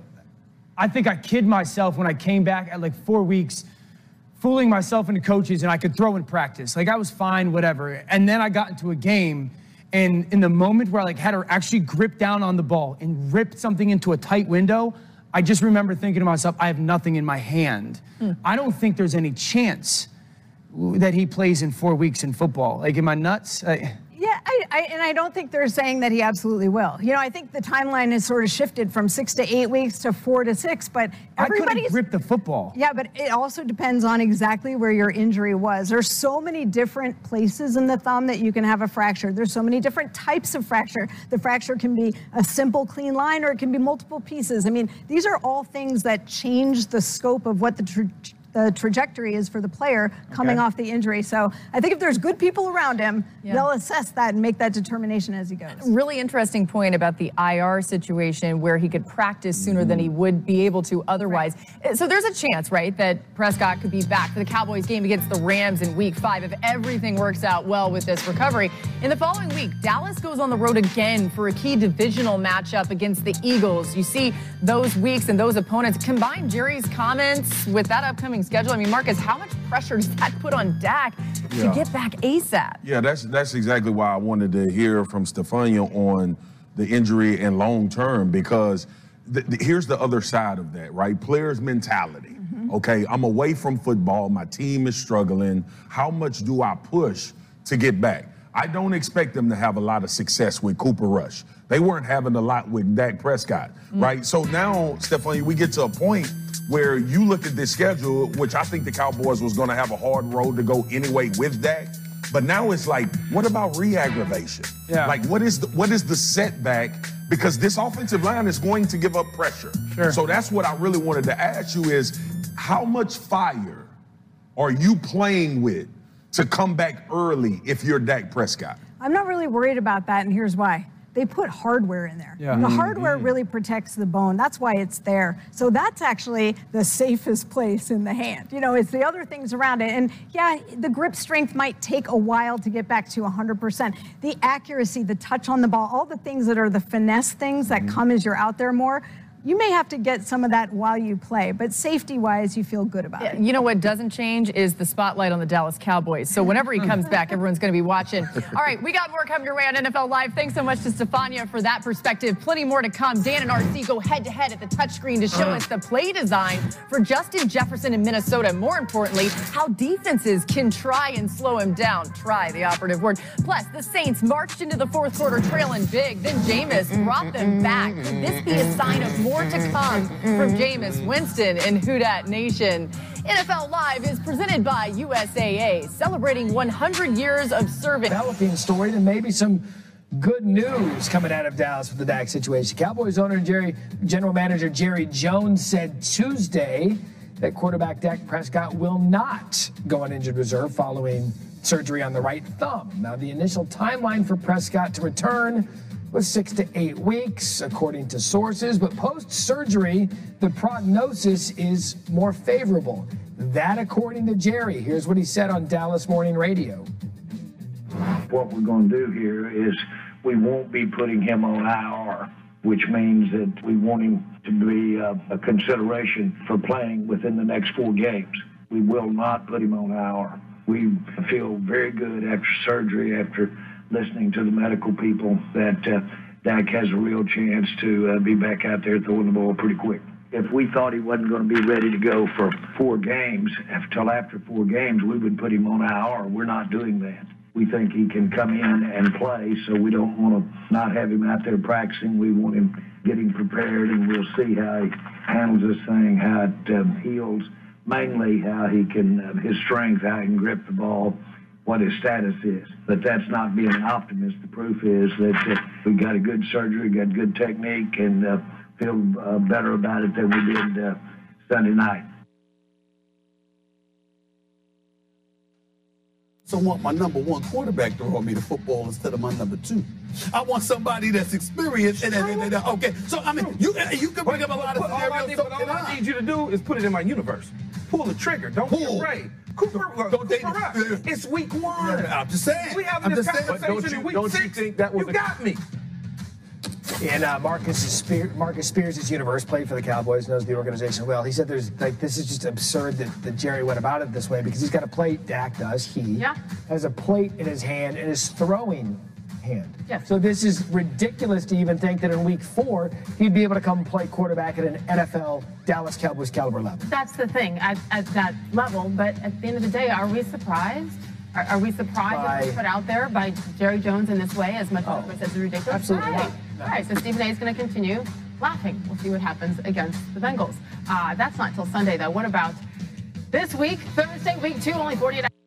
I think I kid myself when I came back at like 4 weeks, fooling myself into coaches, and I could throw in practice. Like I was fine, whatever. And then I got into a game, and in the moment where I like had to actually grip down on the ball and rip something into a tight window, I just remember thinking to myself, I have nothing in my hand. I don't think there's any chance that he plays in 4 weeks in football. Like, am I nuts? Yeah, and I don't think they're saying that he absolutely will. You know, I think the timeline has sort of shifted from 6 to 8 weeks to 4 to 6, but everybody's... I couldn't grip the football. Yeah, but it also depends on exactly where your injury was. There's so many different places in the thumb that you can have a fracture. There's so many different types of fracture. The fracture can be a simple, clean line, or it can be multiple pieces. I mean, these are all things that change the scope of what the trajectory is for the player coming off the injury. So I think if there's good people around him, they'll assess that and make that determination as he goes. Really interesting point about the IR situation where he could practice sooner than he would be able to otherwise. So there's a chance, right, that Prescott could be back for the Cowboys game against the Rams in Week 5 if everything works out well with this recovery. In the following week, Dallas goes on the road again for a key divisional matchup against the Eagles. You see those weeks and those opponents. Combine Jerry's comments with that upcoming schedule. I mean, Marcus, how much pressure does that put on Dak to get back ASAP? Yeah, that's exactly why I wanted to hear from Stefania on the injury and long term, because here's the other side of that, right? Players' mentality. Okay, I'm away from football. My team is struggling. How much do I push to get back? I don't expect them to have a lot of success with Cooper Rush. They weren't having a lot with Dak Prescott, right? So now, Stefania, we get to a point where you look at this schedule, which I think the Cowboys was going to have a hard road to go anyway with Dak. But now it's like, what about re-aggravation? Yeah. Like, what is the setback? Because this offensive line is going to give up pressure. Sure. So that's what I really wanted to ask you is, how much fire are you playing with to come back early if you're Dak Prescott? I'm not really worried about that, and here's why. They put hardware in there. Yeah. The hardware really protects the bone. That's why it's there. So that's actually the safest place in the hand. You know, it's the other things around it. And yeah, the grip strength might take a while to get back to 100%. The accuracy, the touch on the ball, all the things that are the finesse things that come as you're out there more, you may have to get some of that while you play, but safety-wise, you feel good about it. You know what doesn't change is the spotlight on the Dallas Cowboys. So whenever he comes back, everyone's going to be watching. All right, we got more coming your way on NFL Live. Thanks so much to Stefania for that perspective. Plenty more to come. Dan and RC go head-to-head at the touchscreen to show us the play design for Justin Jefferson in Minnesota. More importantly, how defenses can try and slow him down. Try, the operative word. Plus, the Saints marched into the fourth quarter trailing big. Then Jameis brought them back. Could this be a sign of more to come from Jameis Winston and Who Dat Nation? NFL Live is presented by USAA, celebrating 100 years of service. Developing story and maybe some good news coming out of Dallas with the Dak situation. Cowboys owner General Manager Jerry Jones said Tuesday that quarterback Dak Prescott will not go on injured reserve following surgery on the right thumb. Now, the initial timeline for Prescott to return was 6 to 8 weeks, according to sources, but post-surgery, the prognosis is more favorable. That, according to Jerry. Here's what he said on Dallas Morning Radio. What we're going to do here is we won't be putting him on IR, which means that we want him to be a consideration for playing within the next 4 games. We will not put him on IR. We feel very good after surgery, after listening to the medical people, that Dak has a real chance to be back out there throwing the ball pretty quick. If we thought he wasn't going to be ready to go for 4 games, until after 4 games, we would put him on IR. We're not doing that. We think he can come in and play, so we don't want to not have him out there practicing. We want him getting prepared, and we'll see how he handles this thing, how it heals, mainly how he can, his strength, how he can grip the ball, what his status is. But that's not being an optimist. The proof is that we got a good surgery, got good technique, and feel better about it than we did Sunday night. So I want my number 1 quarterback to throw me the football instead of my number 2. I want somebody that's experienced. Okay, so I mean, you can bring up a lot of scenarios. All I need you to do is put it in my universe. Pull the trigger. Don't be afraid. Cooper Rush. It's week 1. I'm just saying. We having this conversation in week 6. Don't you think that was? You got me. And Marcus Spears' universe, played for the Cowboys, knows the organization well. He said this is just absurd that Jerry went about it this way because he's got a plate, Dak does, has a plate in his hand and his throwing hand. Yeah. So this is ridiculous to even think that in week 4 he'd be able to come play quarterback at an NFL Dallas Cowboys caliber level. That's the thing at that level, but at the end of the day, are we surprised? Are we surprised that it was put out there by Jerry Jones in this way as much as it's ridiculous? Absolutely not. All right, so Stephen A is going to continue laughing. We'll see what happens against the Bengals. That's not till Sunday, though. What about this week, Thursday, week 2, only 48 hours?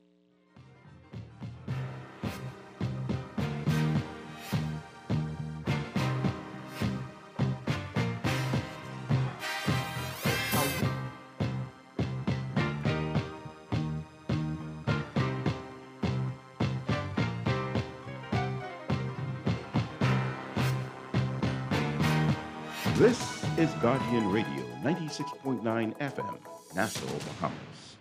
This is Guardian Radio, 96.9 FM, Nassau, Bahamas.